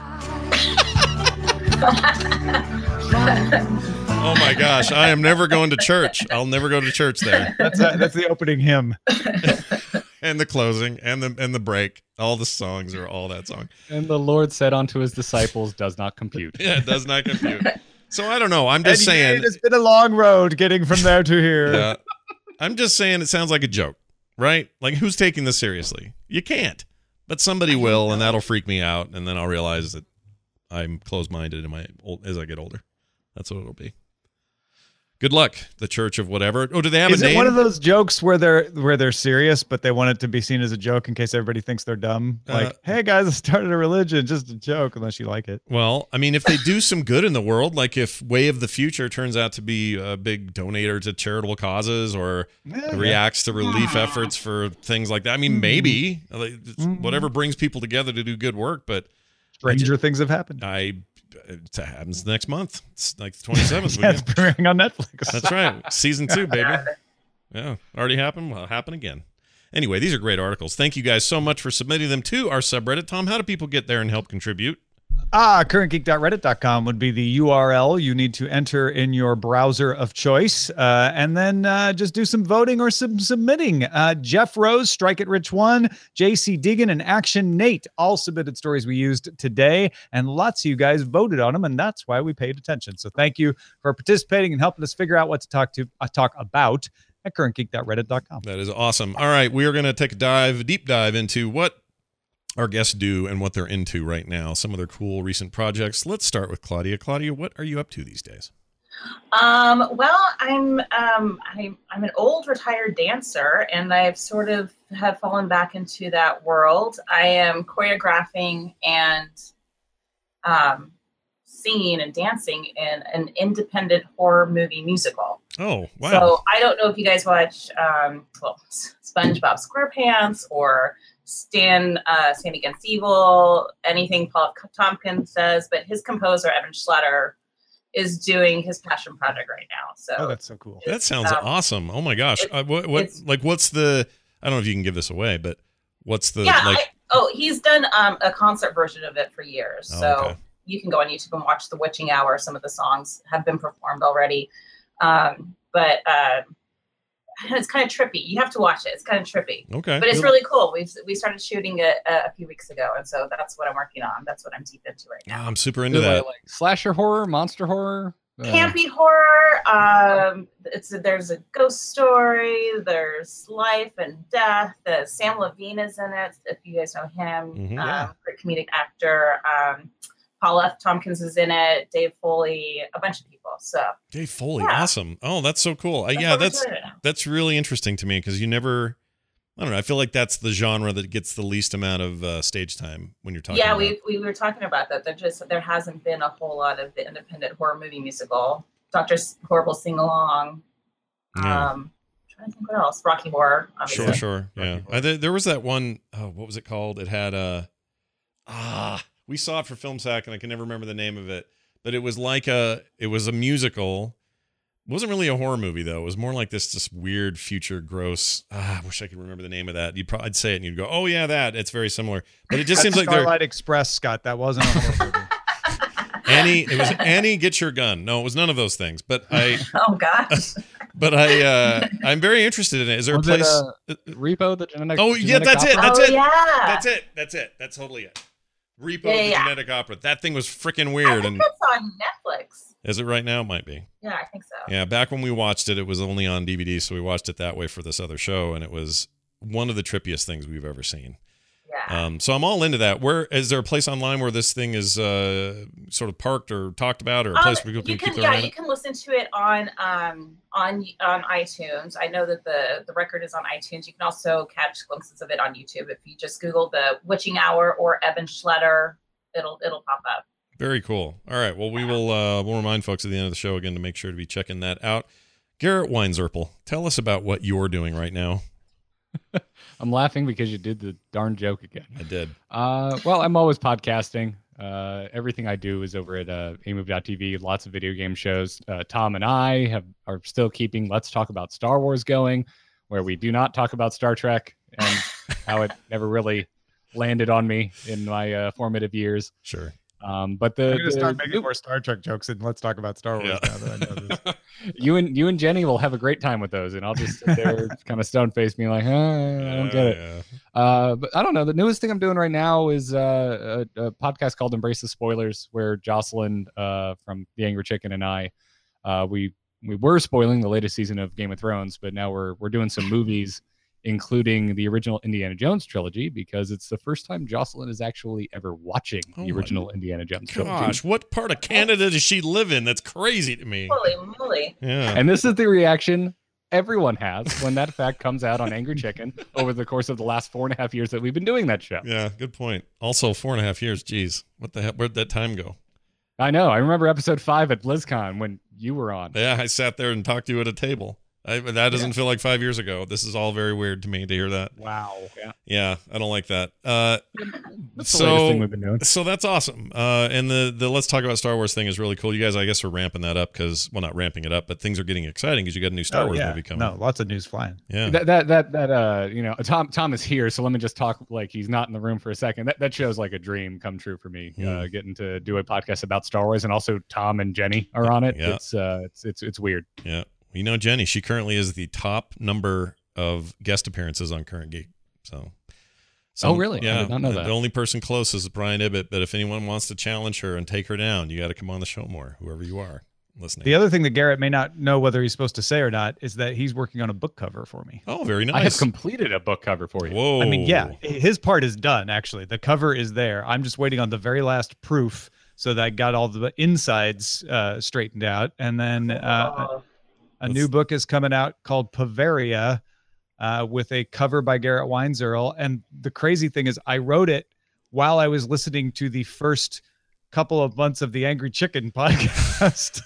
Oh my gosh, I am never going to church. I'll never go to church there. That's a, that's the opening hymn. And the closing and the and the break. All the songs are all that song. And the Lord said unto his disciples, does not compute. Yeah, it does not compute. So I don't know. I'm just And saying. it's been a long road getting from there to here. Yeah, I'm just saying it sounds like a joke, right? Like, who's taking this seriously? You can't. But somebody will, and that'll freak me out, and then I'll realize that I'm closed-minded in my old, as I get older. That's what it'll be. Good luck, the Church of whatever. Oh, do they have Is a name? it one of those jokes where they're where they're serious, but they want it to be seen as a joke in case everybody thinks they're dumb? Like, Uh, hey guys, I started a religion, just a joke, unless you like it. Well, I mean, if they do some good in the world, like if Way of the Future turns out to be a big donator to charitable causes or Yeah, reacts to relief efforts for things like that, I mean, maybe like, it's whatever brings people together to do good work. But stranger things have happened. I, it happens next month. It's like the twenty-seventh. Yeah, it's premiering on Netflix. That's right. Season two, baby. Yeah, already happened. Well, it'll happen again. Anyway, these are great articles. Thank you guys so much for submitting them to our subreddit. Tom, how do people get there and help contribute? Ah, current geek dot reddit dot com would be the U R L you need to enter in your browser of choice, uh, and then uh, just do some voting or some submitting. Uh, Jeff Rose, Strike It Rich One, J C Deegan, and Action Nate all submitted stories we used today, and lots of you guys voted on them, and that's why we paid attention. So thank you for participating and helping us figure out what to talk to uh, talk about at current geek dot reddit dot com. That is awesome. All right, we are going to take a dive, a deep dive into what our guests do and what they're into right now, some of their cool recent projects. Let's start with Claudia. Claudia, what are you up to these days? Um, well, I'm um, I'm I'm an old retired dancer, and I've sort of have fallen back into that world. I am choreographing and um, singing and dancing in an independent horror movie musical. Oh, wow. So I don't know if you guys watch um, well, SpongeBob SquarePants or Stan uh, Stand Against Evil, anything Paul Tompkins does, but his composer Evan Schlatter is doing his passion project right now. So Oh, that's so cool. That sounds um, awesome. Oh my gosh. it- Uh, what, what, it's- like, what's the, I don't know if you can give this away, but what's the, yeah, like, I, oh, he's done um, a concert version of it for years. Oh, so okay. you can go on YouTube and watch The Witching Hour. Some of the songs have been performed already. Um, but uh, it's kind of trippy. You have to watch it. It's kind of trippy. okay. But it's Good. really cool. We've we started shooting it a, a few weeks ago, and so that's what I'm working on. That's what I'm deep into right Yeah, now. I'm super into Is it that. Like slasher horror, monster horror. Uh, Campy horror. Um, it's there's a ghost story. There's life and death. Uh, Sam Levine is in it. If you guys know him, Mhm. um, Yeah. great comedic actor. Um, Paul F. Tompkins is in it. Dave Foley, a bunch of people. So Dave Foley. Yeah. Awesome. Oh, that's so cool. Uh, that's yeah, what we're that's, doing right now. that's really interesting to me because you never, I don't know. I feel like that's the genre that gets the least amount of uh, stage time when you're talking Yeah, about. we we were talking about that. There just there hasn't been a whole lot of the independent horror movie musical. Doctor Horrible Sing Along. Yeah. Um, trying to think what else. Rocky Horror. Obviously. Sure, sure. Yeah. I, there, there was that one, oh, what was it called? It had a, ah, we saw it for Film Sack and I can never remember the name of it, but it was like a, it was a musical. It wasn't really a horror movie though. It was more like this, this weird future gross. Ah, I wish I could remember the name of that. You'd probably I'd say it and you'd go, oh yeah, that. It's very similar, but it just seems like they're, Starlight Express, Scott. That wasn't a horror movie. Annie, it was Annie, Get Your Gun. No, it was none of those things, but I, Oh gosh. but I, uh, I'm very interested in it. Is there Was a it, place? uh, Repo, the genetic. Oh, yeah, genetic that's it. opera? That's oh it. yeah. That's it. That's it. That's totally it. Repo Yeah, the yeah. Genetic Opera. That thing was freaking I weird. think And that's on Netflix. is it right now? It might be. Yeah, I think so. Yeah. Back when we watched it, it was only on D V D, so we watched it that way for this other show, and it was one of the trippiest things we've ever seen. Yeah. Um, so I'm all into that. Where is there a place online where this thing is uh, sort of parked or talked about, or a Um, place where people you can can keep yeah their eye on you it? can listen to it on um on on iTunes. I know that the the record is on iTunes. You can also catch glimpses of it on YouTube if you just Google The Witching Hour or Evan Schlatter. It'll it'll pop up. Very cool. All right. Well, we will uh, we'll remind folks at the end of the show again to make sure to be checking that out. Garrett Weinzerpel, tell us about what you're doing right now. I'm laughing because you did the darn joke again. I did. Uh, well, I'm always podcasting. Uh, everything I do is over at uh, a move dot t v. Lots of video game shows. Uh, Tom and I have are still keeping Let's Talk About Star Wars going, where we do not talk about Star Trek and how it never really landed on me in my uh, formative years. Sure. Um, but the, I'm gonna the start making new- more Star Trek jokes and let's talk about Star Wars Yeah. now that I know this. you and you and Jenny will have a great time with those, and I'll just sit there kind of stone faced, being like, huh, I don't get it. Yeah. Uh, but I don't know. The newest thing I'm doing right now is uh, a, a podcast called Embrace the Spoilers, where Jocelyn uh, from The Angry Chicken and I, uh, we we were spoiling the latest season of Game of Thrones, but now we're we're doing some movies, including the original Indiana Jones trilogy, because it's the first time Jocelyn is actually ever watching Oh the my original Indiana Jones trilogy. Gosh, what part of Canada does she live in? That's crazy to me. Holy moly. Yeah. And this is the reaction everyone has when that fact comes out on Angry Chicken over the course of the last four and a half years that we've been doing that show. Yeah, good point. Also, four and a half years. Geez, what the hell? Where'd that time go? I know. I remember episode five at BlizzCon when you were on. Yeah, I sat there and talked to you at a table. I, that doesn't Yeah. feel like five years ago. This is all very weird to me to hear that. Wow. Yeah. Yeah, I don't like that. Uh, That's the So- latest thing we've been doing. so that's awesome. Uh, and the the let's talk about Star Wars thing is really cool. You guys, I guess, are ramping that up because, well, not ramping it up, but things are getting exciting because you got a new Star Oh, Wars yeah. movie coming. No, lots of news flying. Yeah. That that that that uh you know Tom Tom is here, so let me just talk like he's not in the room for a second. That that shows like a dream come true for me. Uh, Mm. getting to do a podcast about Star Wars, and also Tom and Jenny are on it. Yeah. It's uh it's it's it's weird. Yeah. You know, Jenny, she currently is the top number of guest appearances on Current Geek. So. Oh, really? I Yeah. did not know the, that. the only person close is Brian Ibbett, but if anyone wants to challenge her and take her down, you got to come on the show more, whoever you are listening. The other thing that Garrett may not know whether he's supposed to say or not is that he's working on a book cover for me. Oh, very nice. I have completed a book cover for you. Whoa. I mean, yeah, his part is done, actually. The cover is there. I'm just waiting on the very last proof so that I got all the insides uh, straightened out. And then uh, Oh, a new book is coming out called Bavaria uh, with a cover by Garrett Weinzierl. And the crazy thing is I wrote it while I was listening to the first couple of months of the Angry Chicken podcast.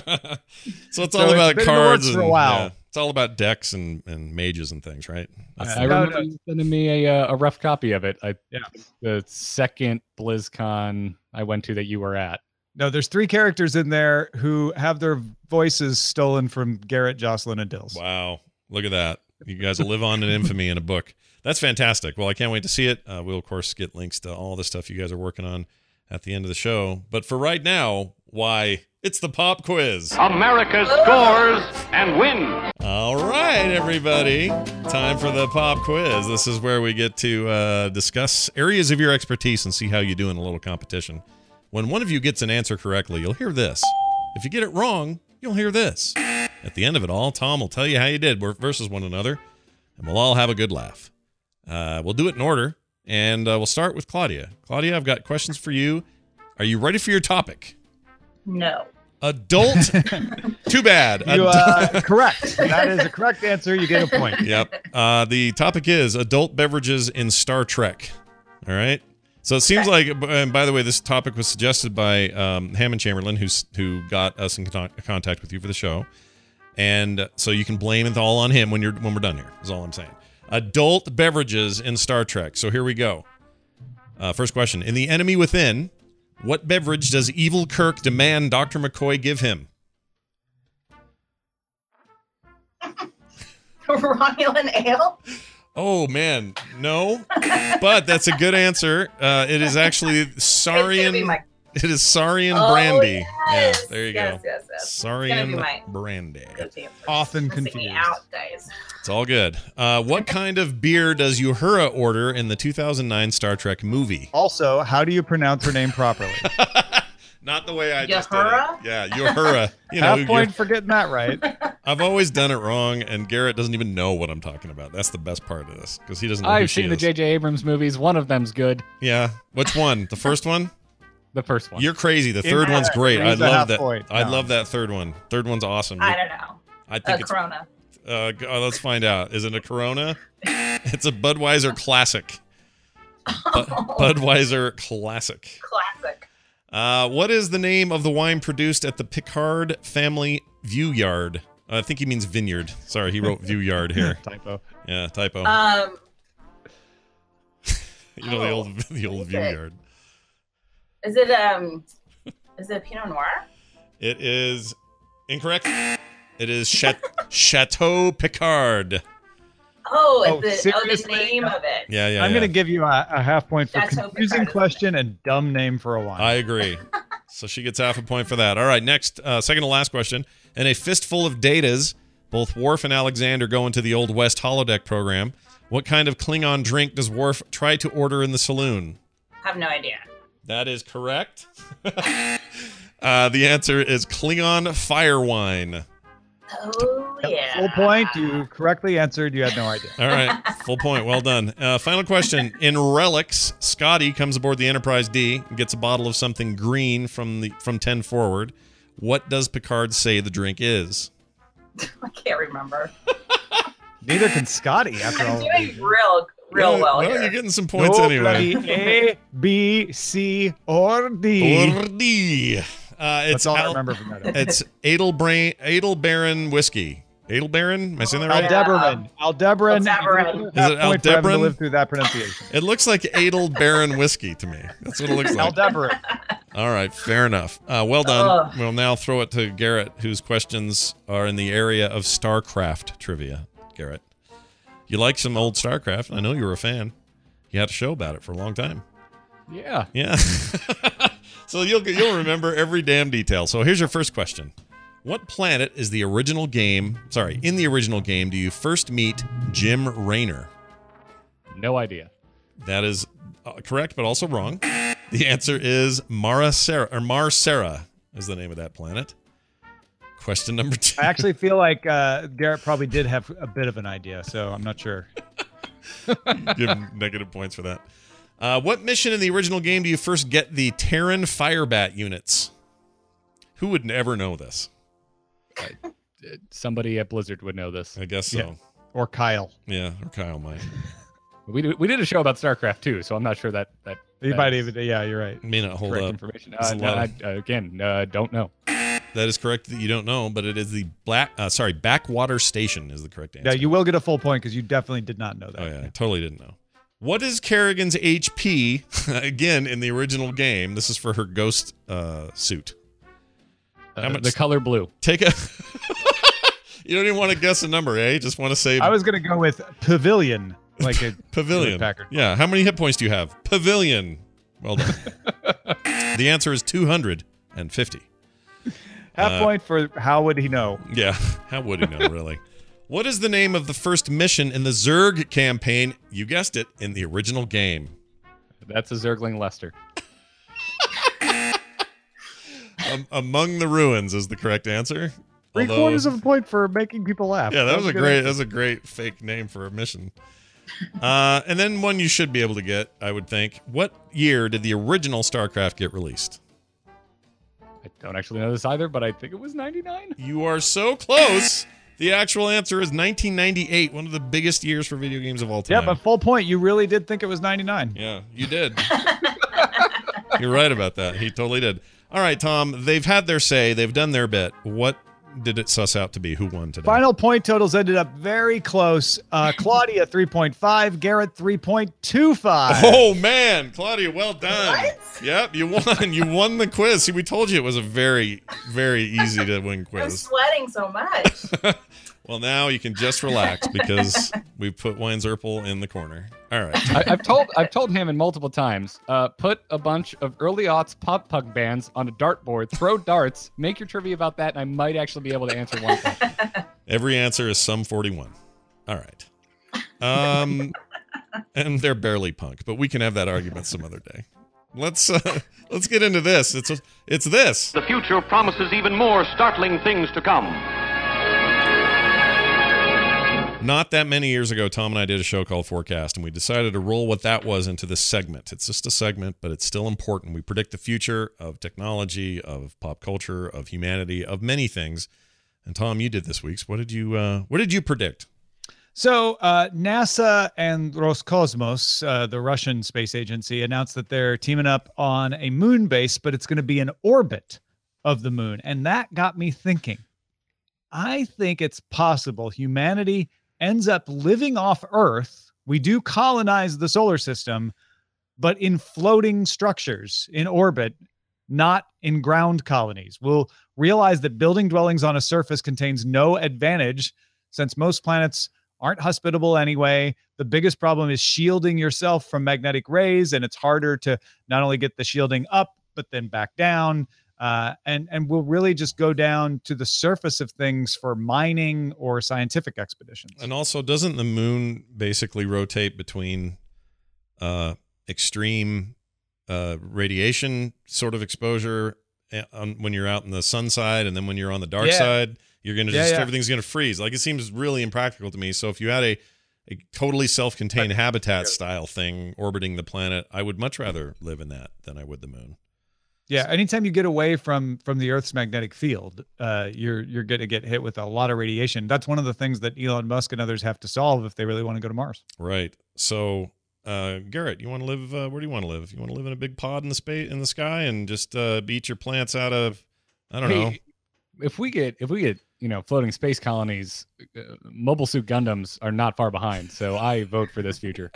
So it's So all it's about been in the cards works and for a while. yeah, it's all about decks and, and mages and things, right? That's I the- No, remember no. you sending me a uh, a rough copy of it. I Yeah. the second BlizzCon I went to that you were at. No, there's three characters in there who have their voices stolen from Garrett, Jocelyn, and Dills. Wow. Look at that. You guys will live on in infamy in a book. That's fantastic. Well, I can't wait to see it. Uh, we'll, of course, get links to all the stuff you guys are working on at the end of the show. But for right now, why, it's the pop quiz. America scores and wins. All right, everybody. Time for the pop quiz. This is where we get to uh, discuss areas of your expertise and see how you do in a little competition. When one of you gets an answer correctly, you'll hear this. If you get it wrong, you'll hear this. At the end of it all, Tom will tell you how you did versus one another, and we'll all have a good laugh. Uh, we'll do it in order, and uh, we'll start with Claudia. Claudia, I've got questions for you. Are you ready for your topic? no. Adult. Too bad. You Ad- uh, correct. That is a correct answer. You get a point. Yep. Uh, the topic is adult beverages in Star Trek. All right. So it seems like, and by the way, this topic was suggested by um, Hammond Chamberlain, who's who got us in con- contact with you for the show, and so you can blame it all on him when you're when we're done here. Is all I'm saying. Adult beverages in Star Trek. So here we go. Uh, first question: in The Enemy Within, what beverage does evil Kirk demand Doctor McCoy give him? Romulan ale? Oh man, no, but that's a good answer. Uh, it is actually It's gonna be Saurian. my- It is Saurian Oh, brandy. yes, Yeah, there you yes, go. Yes, yes, It's gonna be Saurian my brandy. go-to answer. Often Stressing me confused. out, guys. It's all good. Uh, what kind of beer does Uhura order in the two thousand nine Star Trek movie? Also, how do you pronounce her name properly? Not the way I just did it. Uhura? Yeah, Uhura. You know, Half you're- point for getting that right. I've always done it wrong, and Garrett doesn't even know what I'm talking about. That's the best part of this because he doesn't know who I've she seen the is. J J Abrams movies. One of them's good. Yeah, which one? The first one? The first one. You're crazy. The In third that, one's great. I he's a love half that. point. I No. love that third one. Third one's awesome. I don't know. I A think it's. Corona. Uh, g- uh, let's find out. Is it a Corona? It's a Budweiser Classic. Bu- Budweiser Classic. Classic. Uh, what is the name of the wine produced at the Picard family view yard? I think he means vineyard. Sorry, he wrote view yard here. Typo. Yeah, typo. Um, you know the oh, old the old is view it? yard. is it um, is it Pinot Noir? It is incorrect. It is Cha- Chateau Picard. Oh, Oh, the, oh, the seriously? name of it. Yeah, yeah. I'm yeah. going to give you a, a half point for That's so confusing Picard, isn't question and dumb name for a wine. I agree. So she gets half a point for that. All right, next, uh, second to last question. In a fistful of datas, both Worf and Alexander go into the Old West holodeck program. What kind of Klingon drink does Worf try to order in the saloon? Have no idea. That is correct. uh, the answer is Klingon fire wine. Oh, yeah. Full point. You correctly answered. You had no idea. All right, full point. Well done. Uh, final question. In Relics, Scotty comes aboard the Enterprise D and gets a bottle of something green from the from ten forward. What does Picard say the drink is? I can't remember. Neither can Scotty after all. I'm doing real, real well, well here. you're getting some points No anyway. bloody A, B, C, or D. Or D. Uh, it's That's all I Al- remember from that. It's Adelbrain, Adelbaron whiskey. Adelbaron? Am I saying that right? Aldebaran. Aldebaran. Aldebaran. Is it Point for having to Aldebaran? live through that pronunciation. It looks like Adelbaron whiskey to me. That's what it looks like. Aldebaran. All right, fair enough. Uh, well done. Ugh. We'll now throw it to Garrett, whose questions are in the area of StarCraft trivia. Garrett, you like some old StarCraft. I know you were a fan. You had a show about it for a long time. Yeah. Yeah. So you'll you'll remember every damn detail. So here's your first question. What planet is the original game, sorry, in the original game do you first meet Jim Raynor? No idea. That is uh, correct, but also wrong. The answer is Mara Sera, or Mar Sera is the name of that planet. Question number two. I actually feel like uh, Garrett probably did have a bit of an idea, so I'm not sure. Give him negative points for that. Uh, what mission in the original game do you first get the Terran Firebat units? Who would ever know this? Uh, Somebody at Blizzard would know this. I guess so. Yeah. Or Kyle. Yeah, or Kyle might. We did, we did a show about StarCraft too, so I'm not sure that that, You that might is even, yeah, you're right. May not hold correct up. information. There's Uh, a no, lot I, of- uh, again, uh, don't know. That is correct that you don't know, but it is the black. Uh, sorry, Backwater Station is the correct answer. Yeah, you will get a full point because you definitely did not know that. Oh yeah, I totally didn't know. What is Kerrigan's H P again in the original game? This is for her ghost uh, suit. How Uh, much- the color blue. Take a. You don't even want to guess a number, eh? You just want to say I was going to go with Pavilion, like a Pavilion. Packard. Yeah. How many hit points do you have? Pavilion. Well done. The answer is two hundred fifty. Half Uh, point for how would he know? Yeah. How would he know, really? What is the name of the first mission in the Zerg campaign? You guessed it, in the original game. That's a Zergling Lester. Um, Among the Ruins is the correct answer. Three Although- quarters of a point for making people laugh. Yeah, that was a good great. answer. That was a great fake name for a mission. Uh, and then one you should be able to get, I would think. What year did the original StarCraft get released? I don't actually know this either, but I think it was ninety-nine. You are so close. The actual answer is nineteen ninety-eight, one of the biggest years for video games of all time. Yeah, but full point. You really did think it was ninety-nine. Yeah, you did. You're right about that. He totally did. All right, Tom, they've had their say. They've done their bit. What did it suss out to be? Who won today? Final point totals ended up very close. Uh, Claudia three point five, Garrett three point two five. Oh, man. Claudia, well done. What? Yep, you won. You won the quiz. See, we told you it was a very, very easy to win I'm quiz. sweating so much. Well, now you can just relax because we've put Wayne Zerpel in the corner. All right. I, I've told I've told him multiple times. Uh, put a bunch of early aughts pop punk bands on a dartboard, throw darts, make your trivia about that, and I might actually be able to answer one question. Every answer is some forty-one. All right. Um, and they're barely punk, but we can have that argument some other day. Let's uh, let's get into this. It's it's this. The future promises even more startling things to come. Not that many years ago, Tom and I did a show called Forecast, and we decided to roll what that was into this segment. It's just a segment, but it's still important. We predict the future of technology, of pop culture, of humanity, of many things. And Tom, you did this week's. What did you uh, What did you predict? So uh, NASA and Roscosmos, uh, the Russian space agency, announced that they're teaming up on a moon base, but it's going to be in orbit of the moon. And that got me thinking. I think it's possible humanity ends up living off Earth. We do colonize the solar system, but in floating structures in orbit, not in ground colonies. We'll realize that building dwellings on a surface contains no advantage since most planets aren't hospitable anyway. The biggest problem is shielding yourself from magnetic rays, and it's harder to not only get the shielding up, but then back down. Uh, and, and we'll really just go down to the surface of things for mining or scientific expeditions. And also, doesn't the moon basically rotate between uh, extreme uh, radiation sort of exposure on, when you're out in the sun side, and then when you're on the dark Yeah. side, you're going to Yeah, just, yeah. everything's going to freeze. Like, it seems really impractical to me. So if you had a, a totally self-contained habitat style thing orbiting the planet, I would much rather live in that than I would the moon. Yeah, anytime you get away from from the Earth's magnetic field, uh, you're you're going to get hit with a lot of radiation. That's one of the things that Elon Musk and others have to solve if they really want to go to Mars. Right. So, uh, Garrett, you want to live? Uh, where do you want to live? You want to live in a big pod in the space in the sky and just uh, beat your plants out of? I don't know. Hey, if we get if we get you know floating space colonies, uh, Mobile Suit Gundams are not far behind. So I vote for this future.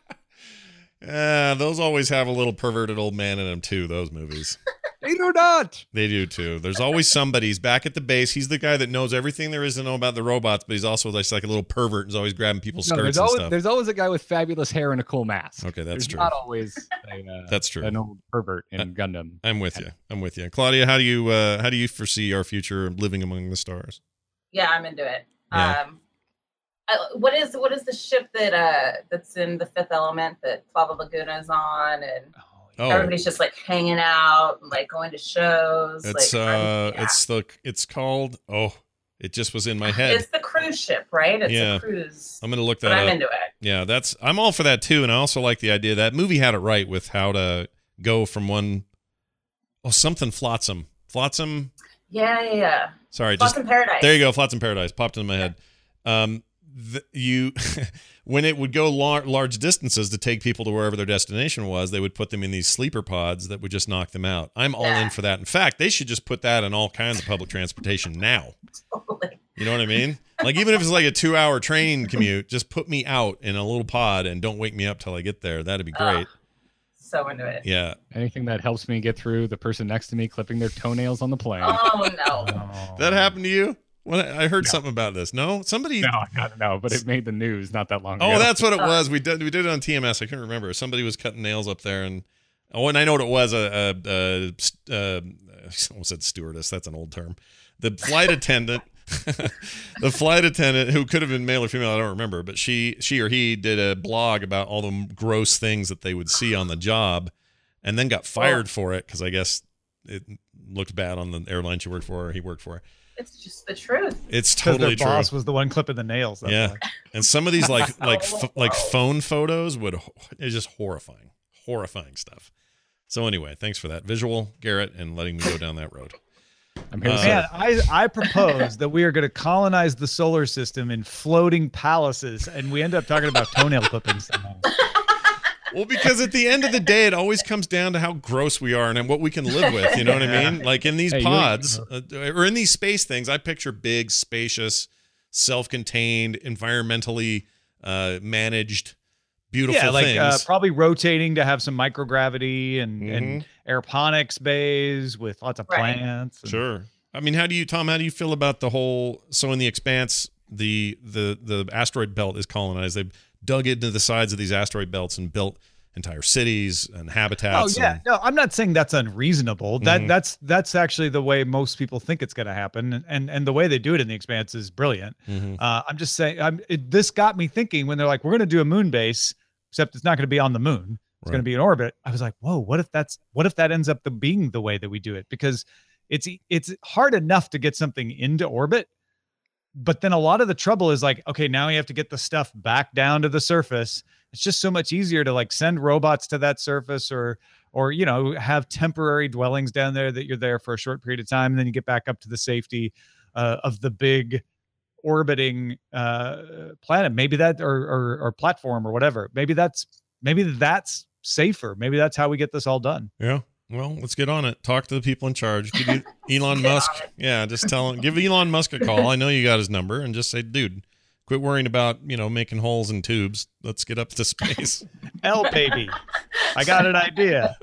Uh, those always have a little perverted old man in them too. Those movies. They do not. They do too. There's always somebody. He's back at the base. He's the guy that knows everything there is to know about the robots, but he's also just like a little pervert and is always grabbing people's No, skirts there's and always stuff. there's always a guy with fabulous hair and a cool mask. Okay, that's there's true. Not always. A, uh, That's true. An old pervert in Gundam. I'm with you. I'm with you, Claudia. How do you uh, how do you foresee our future living among the stars? Yeah, I'm into it. Yeah. Um, I, what is what is the ship that uh that's in the Fifth Element that Flava Laguna is on, and Oh, everybody's just like hanging out and like going to shows. it's like, uh, I'm- yeah. it's the it's called. Oh, it just was in my head. It's the cruise ship, right? It's Yeah. a cruise. I'm gonna look that But I'm up. into it. Yeah, that's I'm all for that too, and I also like the idea that movie had it right with how to go from one oh something flotsam flotsam. Yeah, yeah, yeah. Sorry, just Flotsam Paradise. there you go, flotsam paradise popped into my head. Um, the, you when it would go lar- large distances to take people to wherever their destination was, they would put them in these sleeper pods that would just knock them out. I'm all Yeah. in for that. In fact, they should just put that in all kinds of public transportation now. Totally. You know what I mean? Like, even if it's like a two hour train commute, just put me out in a little pod and don't wake me up till I get there. That'd be great. Oh, so into it. Yeah. Anything that helps me get through the person next to me clipping their toenails on the plane. Oh no. That happened to you? What? I heard something about this. No? Somebody. No, I don't know, but it made the news not that long ago. Oh, that's what it was. We did we did it on T M S. I couldn't remember. Somebody was cutting nails up there, and oh, and I know what it was. A, a, a, a I almost said stewardess. That's an old term. The flight attendant, the flight attendant who could have been male or female, I don't remember, but she she or he did a blog about all the gross things that they would see on the job, and then got fired for it because I guess it looked bad on the airline she worked for or he worked for. It's just the truth. It's Because totally their true. boss was the one clipping the nails. That's Yeah. why. And some of these like like So f- like gross. phone photos would it's just horrifying, horrifying stuff. So anyway, thanks for that visual, Garrett, and letting me go down that road. I'm here to Uh, serve. Man, I, I propose that we are going to colonize the solar system in floating palaces, and we end up talking about toenail clippings somehow. Well, because at the end of the day, it always comes down to how gross we are and what we can live with. You know what I mean? Like in these Hey, you- pods uh, or in these space things, I picture big, spacious, self-contained, environmentally uh, managed, beautiful Yeah, like things. uh, probably rotating to have some microgravity and, and aeroponics bays with lots of Right. plants. and- Sure. I mean, how do you, Tom? How do you feel about the whole? So in the Expanse, the the the asteroid belt is colonized. They've dug into the sides of these asteroid belts and built entire cities and Oh habitats. yeah, and- no, I'm not saying that's unreasonable. That Mhm. that's that's actually the way most people think it's going to happen, and, and and the way they do it in the Expanse is brilliant. Mhm. Uh, I'm just saying, I'm, it, this got me thinking when they're like, we're going to do a moon base, except it's not going to be on the moon. It's going Right. to be in orbit. I was like, whoa, what if that's what if that ends up the, being the way that we do it? Because it's it's hard enough to get something into orbit, but then a lot of the trouble is like, okay, now you have to get the stuff back down to the surface. It's just so much easier to like send robots to that surface, or or you know, have temporary dwellings down there that you're there for a short period of time, and then you get back up to the safety uh, of the big orbiting uh, planet. Maybe that or, or or platform or whatever. Maybe that's maybe that's safer. Maybe that's how we get this all done. Yeah. Well, let's get on it. Talk to the people in charge. Give you Elon Get Musk. on it. Yeah, just tell him. Give Elon Musk a call. I know you got his number, and just say, dude, quit worrying about you know making holes in tubes. Let's get up to space. L baby, I got an idea.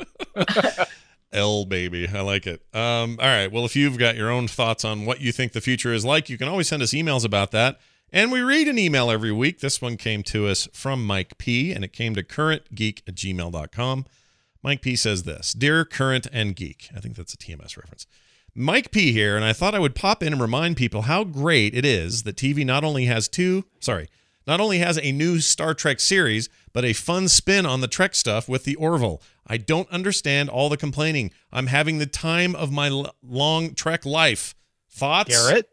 L baby. I like it. Um, all right. Well, if you've got your own thoughts on what you think the future is like, you can always send us emails about that. And we read an email every week. This one came to us from Mike P, and it came to currentgeek at gmail dot com. Mike P says this: Dear Current and Geek, I think that's a T M S reference. Mike P here, and I thought I would pop in and remind people how great it is that T V not only has two, sorry, not only has a new Star Trek series, but a fun spin on the Trek stuff with the Orville. I don't understand all the complaining. I'm having the time of my l- long Trek life. Thoughts? Garrett?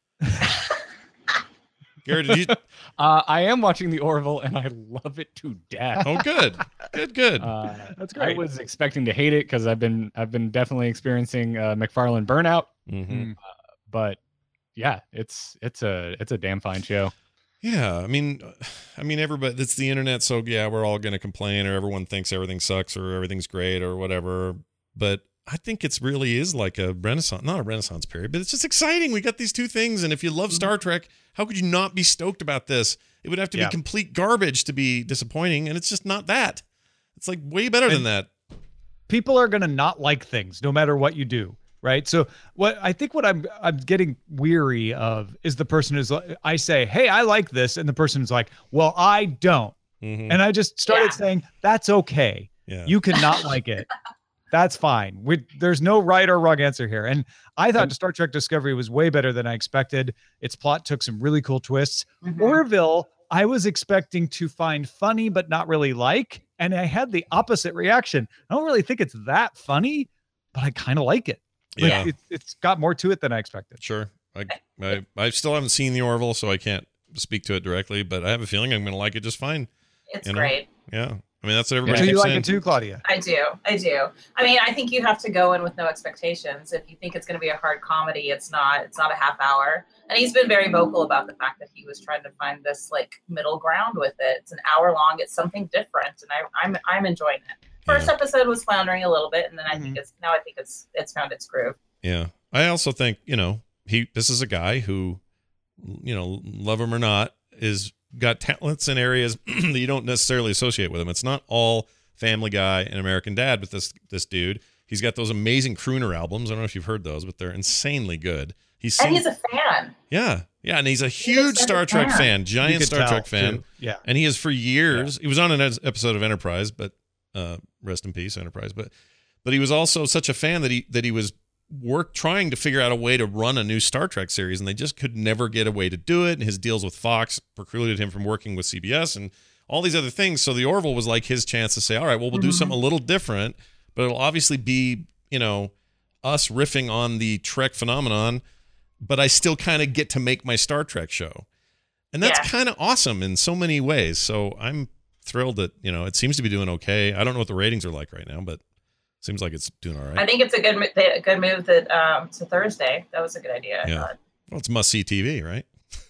Garrett, did you? Uh, I am watching the Orville, and I love it to death. Oh, good, good, good. Uh, That's I great. was expecting to hate it because I've been I've been definitely experiencing uh, McFarlane burnout. Mm-hmm. Uh, but yeah, it's it's a it's a damn fine show. Yeah, I mean, I mean, everybody. It's the internet, so yeah, we're all going to complain, or everyone thinks everything sucks, or everything's great, or whatever. But I think it's really is like a renaissance, not a renaissance period, but it's just exciting. We got these two things, and if you love Star Trek, how could you not be stoked about this? It would have to Yeah. be complete garbage to be disappointing, and it's just not that. It's like way better than that. People are going to not like things no matter what you do, right? So what I think what I'm I'm getting weary of is the person who's like, I say, hey, I like this, and the person's like, well, I don't, Mhm. and I just started Yeah. saying that's okay. Yeah. You cannot like it. That's fine. We, there's no right or wrong answer here. And I thought Star Trek Discovery was way better than I expected. Its plot took some really cool twists. Mhm. Orville, I was expecting to find funny, but not really like. And I had the opposite reaction. I don't really think it's that funny, but I kind of like it. Like, Yeah. it. It's got more to it than I expected. Sure. I, I I still haven't seen the Orville, so I can't speak to it directly, but I have a feeling I'm going to like it just fine. It's You know? great. Yeah. I mean, that's what everybody So you keeps like saying. it too, Claudia? I do. I do. I mean, I think you have to go in with no expectations. If you think it's going to be a hard comedy, it's not. It's not a half hour. And he's been very vocal about the fact that he was trying to find this like middle ground with it. It's an hour long. It's something different, and I, I'm I'm enjoying it. First Yeah. episode was floundering a little bit, and then I think it's now I think it's it's found its groove. Yeah. I also think, you know, he this is a guy who, you know, love him or not, is got talents in areas that you don't necessarily associate with him. It's not all Family Guy and American Dad with this this dude. He's got those amazing crooner albums. I don't know if you've heard those, but they're insanely good. He's And sing- he's a fan. yeah, yeah, and he's a huge such a Star Trek fan. fan, You giant could Star tell, Trek fan. too. Yeah. And he is for years. He was on an episode of Enterprise, but uh, rest in peace, Enterprise. But but he was also such a fan that he that he was work trying to figure out a way to run a new Star Trek series, and they just could never get a way to do it. And his deals with Fox precluded him from working with C B S and all these other things. So the Orville was like his chance to say, all right, well, we'll do something a little different, but it'll obviously be, you know, us riffing on the Trek phenomenon, but I still kind of get to make my Star Trek show. And that's Yeah. kind of awesome in so many ways. So I'm thrilled that, you know, it seems to be doing okay. I don't know what the ratings are like right now, but seems like it's doing all I right. think it's a good mo- a good move that um to Thursday. That was a good idea. I Yeah. thought. Well, it's must-see T V, right?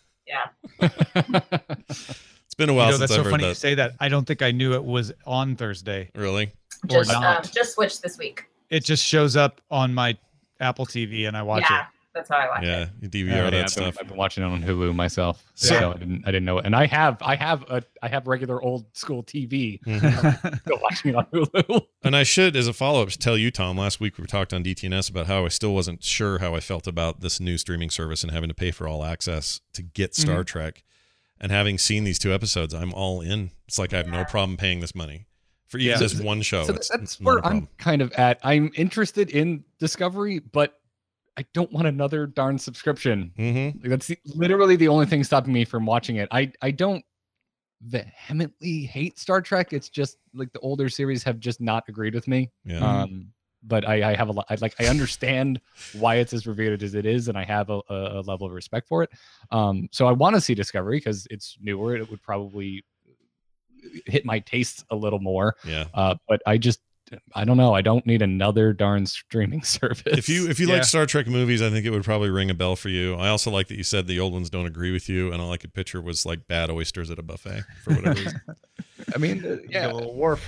Yeah. It's been a while You know, since that's I've so heard funny that. you say that. I don't think I knew it was on Thursday. Really? Or Just um, not. just switch this week. It just shows up on my Apple T V and I watch yeah, it. that's how I watch Yeah, it. you D V R Yeah, that I've been, stuff. I've been watching it on Hulu myself, So- so I didn't I didn't know it. And I have I have a I have regular old school T V. Mhm. Still watching it on Hulu. And I should, as a follow-up, tell you, Tom, last week we talked on D T N S about how I still wasn't sure how I felt about this new streaming service and having to pay for all access to get Star Mm-hmm. Trek. And having seen these two episodes, I'm all in. It's like I have no problem paying this money for even Yeah. this one show. So It's- that's it's not a where I'm problem. kind of at. I'm interested in Discovery, but I don't want another darn subscription. Mhm. Like, that's the, literally the only thing stopping me from watching it. I I don't vehemently hate Star Trek. It's just like the older series have just not agreed with me. Yeah. Um, but I, I have a lot. I like I understand why it's as revered as it is, and I have a, a, a level of respect for it. Um, so I want to see Discovery because it's newer. It would probably hit my tastes a little more. yeah. Uh, but I just I don't know. I don't need another darn streaming service. If you if you Yeah. like Star Trek movies, I think it would probably ring a bell for you. I also like that you said the old ones don't agree with you, and all I could picture was like bad oysters at a buffet for whatever reason. I mean, uh, yeah, A little wharf.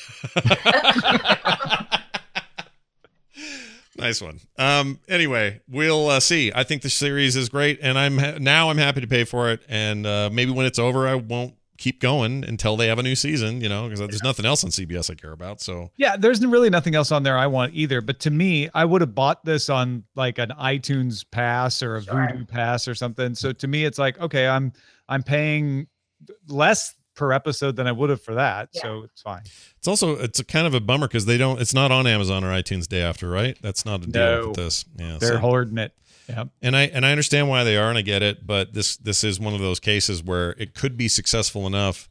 Nice one. Um. Anyway, we'll uh, see. I think the series is great, and I'm ha- now I'm happy to pay for it. And uh, maybe when it's over, I won't keep going until they have a new season, you know, because there's nothing else on C B S I care about. So yeah, there's really nothing else on there I want either. But to me, I would have bought this on like an iTunes Pass or a Sure. Vudu Pass or something. So to me, it's like, okay, I'm I'm paying less per episode than I would have for that. Yeah. So it's fine. it's also it's a kind of a bummer because they don't. It's not on Amazon or iTunes day after, right? That's not a deal No. with this. Yeah, They're so- hoarding it. Yeah. And I and I understand why they are, and I get it. But this this is one of those cases where it could be successful enough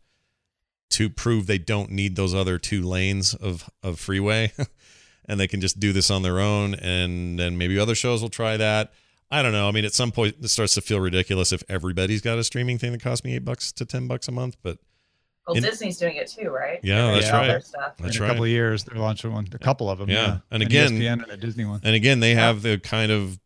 to prove they don't need those other two lanes of of freeway, and they can just do this on their own. And then maybe other shows will try that. I don't know. I mean, at some point, it starts to feel ridiculous if everybody's got a streaming thing that costs me eight bucks to ten bucks a month. But Well, In- Disney's doing it too, right? Yeah, that's All their right. Stuff. That's In a right. couple of years, they're launching one. A couple of them. Yeah. Yeah. And An again- E S P N and a Disney one. and again, they have the kind of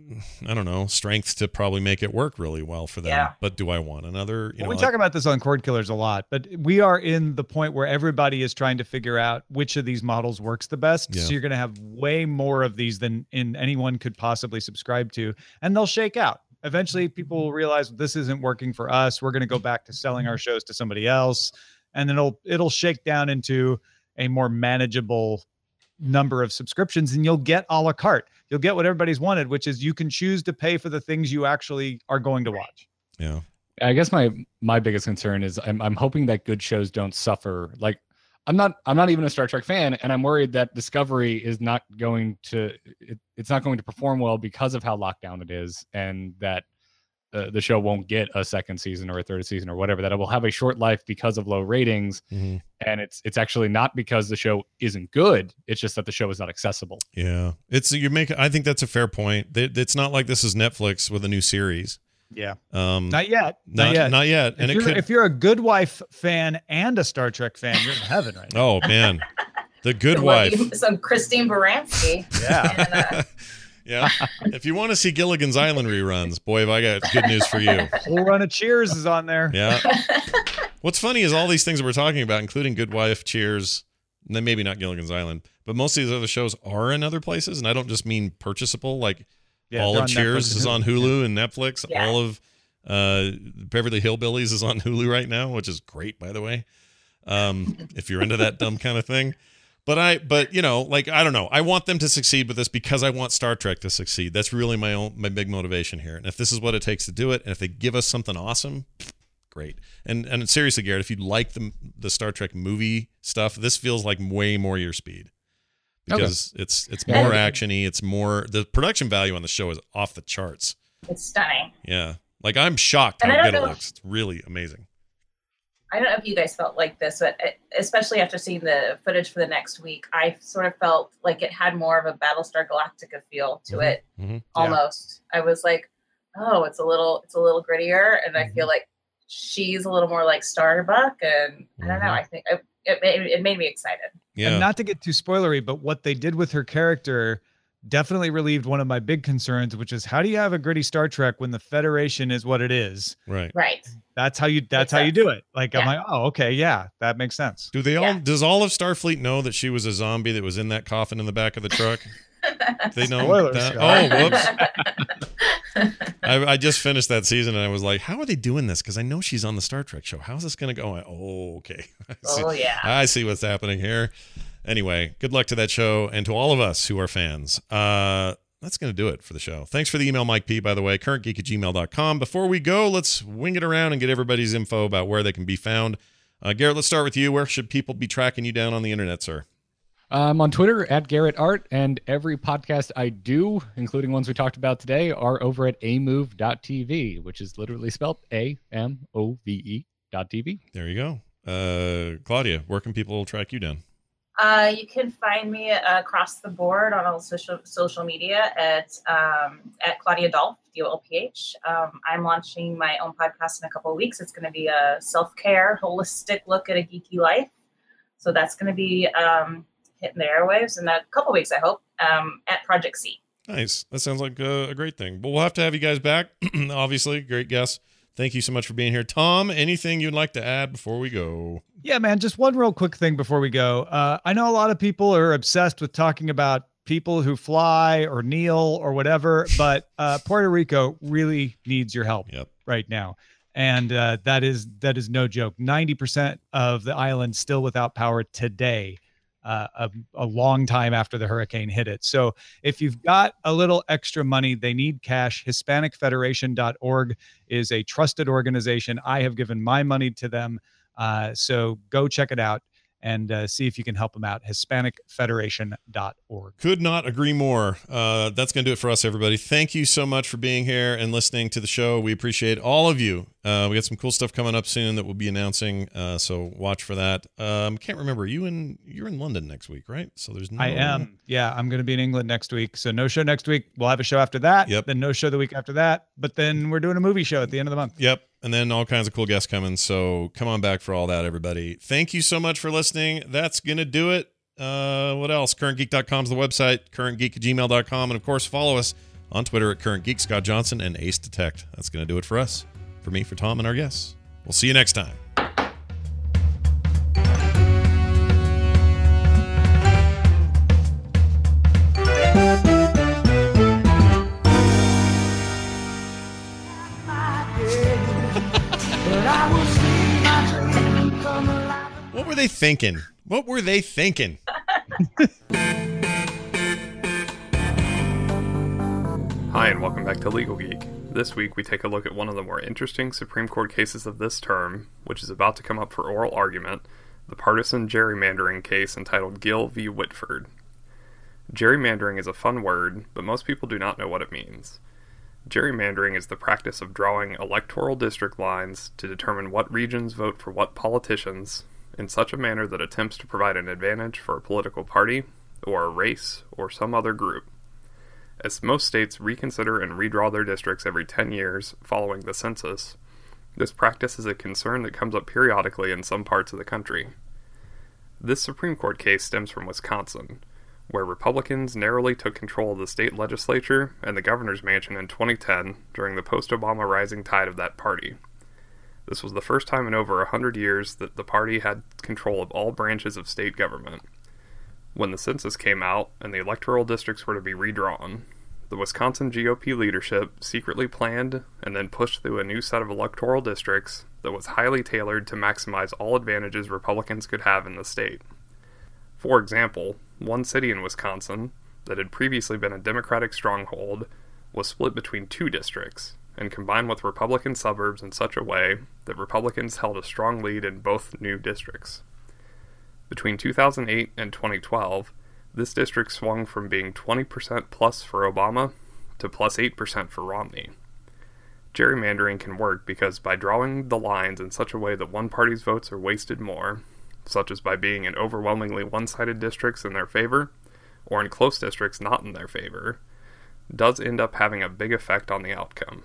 I don't know strength to probably make it work really well for them. Yeah. But do I want another? You Well, know, we like- talk about this on Cord Killers a lot, but we are in the point where everybody is trying to figure out which of these models works the best. Yeah. So you're going to have way more of these than in anyone could possibly subscribe to, and they'll shake out. Eventually, people will realize this isn't working for us. We're going to go back to selling our shows to somebody else, and then it'll it'll shake down into a more manageable number of subscriptions, and you'll get a la carte. You'll get what everybody's wanted, which is you can choose to pay for the things you actually are going to watch. yeah. I guess my my biggest concern is I'm I'm hoping that good shows don't suffer. Like I'm not I'm not even a Star Trek fan, and I'm worried that Discovery is not going to it, it's not going to perform well because of how locked down it is, and that uh, the show won't get a second season or a third season or whatever. That it will have a short life because of low ratings, Mhm. and it's it's actually not because the show isn't good. It's just that the show is not accessible. Yeah, it's you make. I think that's a fair point. It- It's not like this is Netflix with a new series. Yeah. Um, Not yet. Not, not, yet. not yet. If And it you're, could. if you're a Good Wife fan and a Star Trek fan, you're in heaven right now. Oh man, the Good Some Wife. Lucky- Some Christine Baranski. Yeah. And, uh, Yeah. If you want to see Gilligan's Island reruns, boy, have I got good news for you. Full run of Cheers is on there. Yeah. What's funny is all these things that we're talking about, including Good Wife, Cheers, and then maybe not Gilligan's Island, but most of these other shows are in other places, and I don't just mean purchasable. Like Yeah, all they're of on Cheers Netflix is and on Hulu and Netflix. Yeah. All of uh, Beverly Hillbillies is on Hulu right now, which is great, by the way. Um, if you're into that dumb kind of thing. But I, but you know, like I don't know. I want them to succeed with this because I want Star Trek to succeed. That's really my own, my big motivation here. And if this is what it takes to do it, and if they give us something awesome, great. And and seriously, Garrett, if you like the the Star Trek movie stuff, this feels like way more your speed because it's it's Yeah. more actiony. It's more the production value on the show is off the charts. it's stunning. Yeah, like I'm shocked And how I good don't it know- looks. It's really amazing. I don't know if you guys felt like this, but it- especially after seeing the footage for the next week, I sort of felt like it had more of a Battlestar Galactica feel to Mhm. it. Mhm. Almost. I was like, oh, it's a little, it's a little grittier, and I Mm-hmm. feel like she's a little more like Starbuck, and I don't know. Mhm. I think it, it, made, it made me excited. Yeah, And not to get too spoilery, but what they did with her character definitely relieved one of my big concerns, which is how do you have a gritty Star Trek when the Federation is what it is? right. Right. That's how you that's Makes how you sense. do it. Like I'm Yeah. like, oh, okay, yeah, that makes sense. Do they all? Yeah. Does all of Starfleet know that she was a zombie that was in that coffin in the back of the truck? They know Spoilers, that. Scott. Oh, whoops! I, I just finished that season and I was like, how are they doing this? Because I know she's on the Star Trek show. How's this going to go? I, oh, okay. I see, Oh yeah. I see what's happening here. Anyway, good luck to that show and to all of us who are fans. Uh, that's going to do it for the show. Thanks for the email, Mike P, by the way, current geek at gmail dot com. Before we go, let's wing it around and get everybody's info about where they can be found. Uh, Garrett, let's start with you. Where should people be tracking you down on the internet, sir? I'm on Twitter at Garrett Art, and every podcast I do, including ones we talked about today, are over at a move dot t v, which is literally spelled A M O V E dot T V. There you go. Uh, Claudia, where can people track you down? Uh, you can find me uh, across the board on all social social media at um, at Claudia Dolph, D O L P H. Um, I'm launching my own podcast in a couple of weeks. It's going to be a self care, holistic look at a geeky life. So that's going to be um, hitting the airwaves in a couple of weeks, I hope, um, at Project C. Nice. That sounds like a, a great thing. But we'll have to have you guys back. Obviously, great guests. Thank you so much for being here. Tom, anything you'd like to add before we go? Yeah, man, just one real quick thing before we go. Uh, I know a lot of people are obsessed with talking about people who fly or kneel or whatever, but uh, Puerto Rico really needs your help Yep. right now. And uh, that is that is no joke. ninety percent of the island still without power today, uh, a, a long time after the hurricane hit it. So if you've got a little extra money, they need cash. Hispanic Federation dot org is a trusted organization. I have given my money to them. Uh, so go check it out and uh, see if you can help them out. Hispanic Federation dot org. Could not agree more. Uh, that's going to do it for us, everybody. Thank you so much for being here and listening to the show. We appreciate all of you. Uh, we got some cool stuff coming up soon that we'll be announcing, uh, so watch for that. Um, can't remember. You in you're in London next week, right? So there's no. I am. Yeah, I'm going to be in England next week. So no show next week. We'll have a show after that. Yep. Then no show the week after that. But then we're doing a movie show at the end of the month. Yep. And then all kinds of cool guests coming. So come on back for all that, everybody. Thank you so much for listening. That's going to do it. Uh, what else? current geek dot com is the website, current geek at gmail dot com. And, of course, follow us on Twitter at CurrentGeek, Scott Johnson, and Ace Detect. That's going to do it for us. For me, for Tom, and our guests. We'll see you next time. What were they thinking? What were they thinking? Hi, and welcome back to Legal Geek. This week we take a look at one of the more interesting Supreme Court cases of this term, which is about to come up for oral argument, the partisan gerrymandering case entitled Gill v. Whitford. Gerrymandering is a fun word, but most people do not know what it means. Gerrymandering is the practice of drawing electoral district lines to determine what regions vote for what politicians in such a manner that attempts to provide an advantage for a political party, or a race, or some other group. As most states reconsider and redraw their districts every ten years following the census, this practice is a concern that comes up periodically in some parts of the country. This Supreme Court case stems from Wisconsin, where Republicans narrowly took control of the state legislature and the governor's mansion in twenty ten during the post-Obama rising tide of that party. This was the first time in over a hundred years that the party had control of all branches of state government. When the census came out and the electoral districts were to be redrawn, the Wisconsin G O P leadership secretly planned and then pushed through a new set of electoral districts that was highly tailored to maximize all advantages Republicans could have in the state. For example, one city in Wisconsin that had previously been a Democratic stronghold was split between two districts and combined with Republican suburbs in such a way that Republicans held a strong lead in both new districts. Between two thousand eight and twenty twelve, this district swung from being twenty percent plus for Obama to plus eight percent for Romney. Gerrymandering can work because by drawing the lines in such a way that one party's votes are wasted more, such as by being in overwhelmingly one-sided districts in their favor, or in close districts not in their favor, does end up having a big effect on the outcome.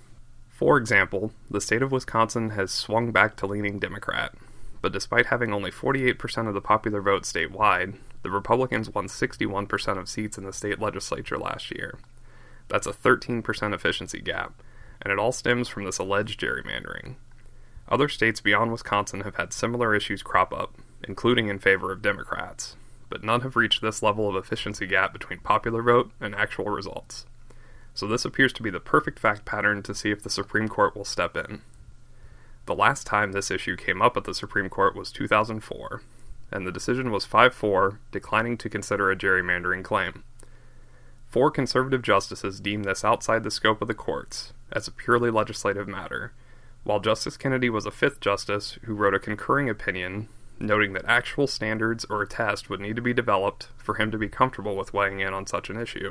For example, the state of Wisconsin has swung back to leaning Democrat, but despite having only forty-eight percent of the popular vote statewide, the Republicans won sixty-one percent of seats in the state legislature last year. That's a thirteen percent efficiency gap, and it all stems from this alleged gerrymandering. Other states beyond Wisconsin have had similar issues crop up, including in favor of Democrats, but none have reached this level of efficiency gap between popular vote and actual results. So this appears to be the perfect fact pattern to see if the Supreme Court will step in. The last time this issue came up at the Supreme Court was two thousand four, and the decision was five four, declining to consider a gerrymandering claim. Four conservative justices deemed this outside the scope of the courts, as a purely legislative matter, while Justice Kennedy was a fifth justice who wrote a concurring opinion, noting that actual standards or a test would need to be developed for him to be comfortable with weighing in on such an issue.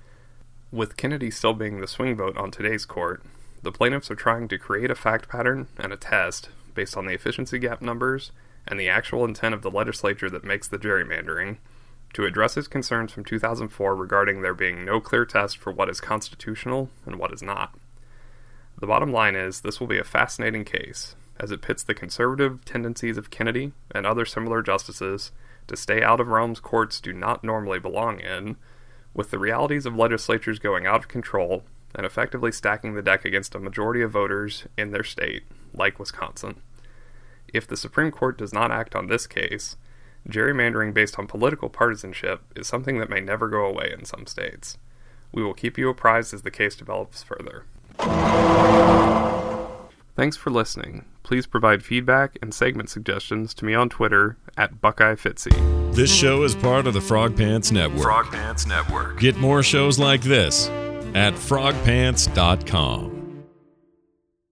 With Kennedy still being the swing vote on today's court, the plaintiffs are trying to create a fact pattern and a test based on the efficiency gap numbers and the actual intent of the legislature that makes the gerrymandering to address his concerns from two thousand four regarding there being no clear test for what is constitutional and what is not. The bottom line is this will be a fascinating case, as it pits the conservative tendencies of Kennedy and other similar justices to stay out of realms courts do not normally belong in, with the realities of legislatures going out of control and effectively stacking the deck against a majority of voters in their state, like Wisconsin. If the Supreme Court does not act on this case, gerrymandering based on political partisanship is something that may never go away in some states. We will keep you apprised as the case develops further. Thanks for listening. Please provide feedback and segment suggestions to me on Twitter at Buckeye Fitzy. This show is part of the Frog Pants Network. Frog Pants Network. Get more shows like this at frog pants dot com.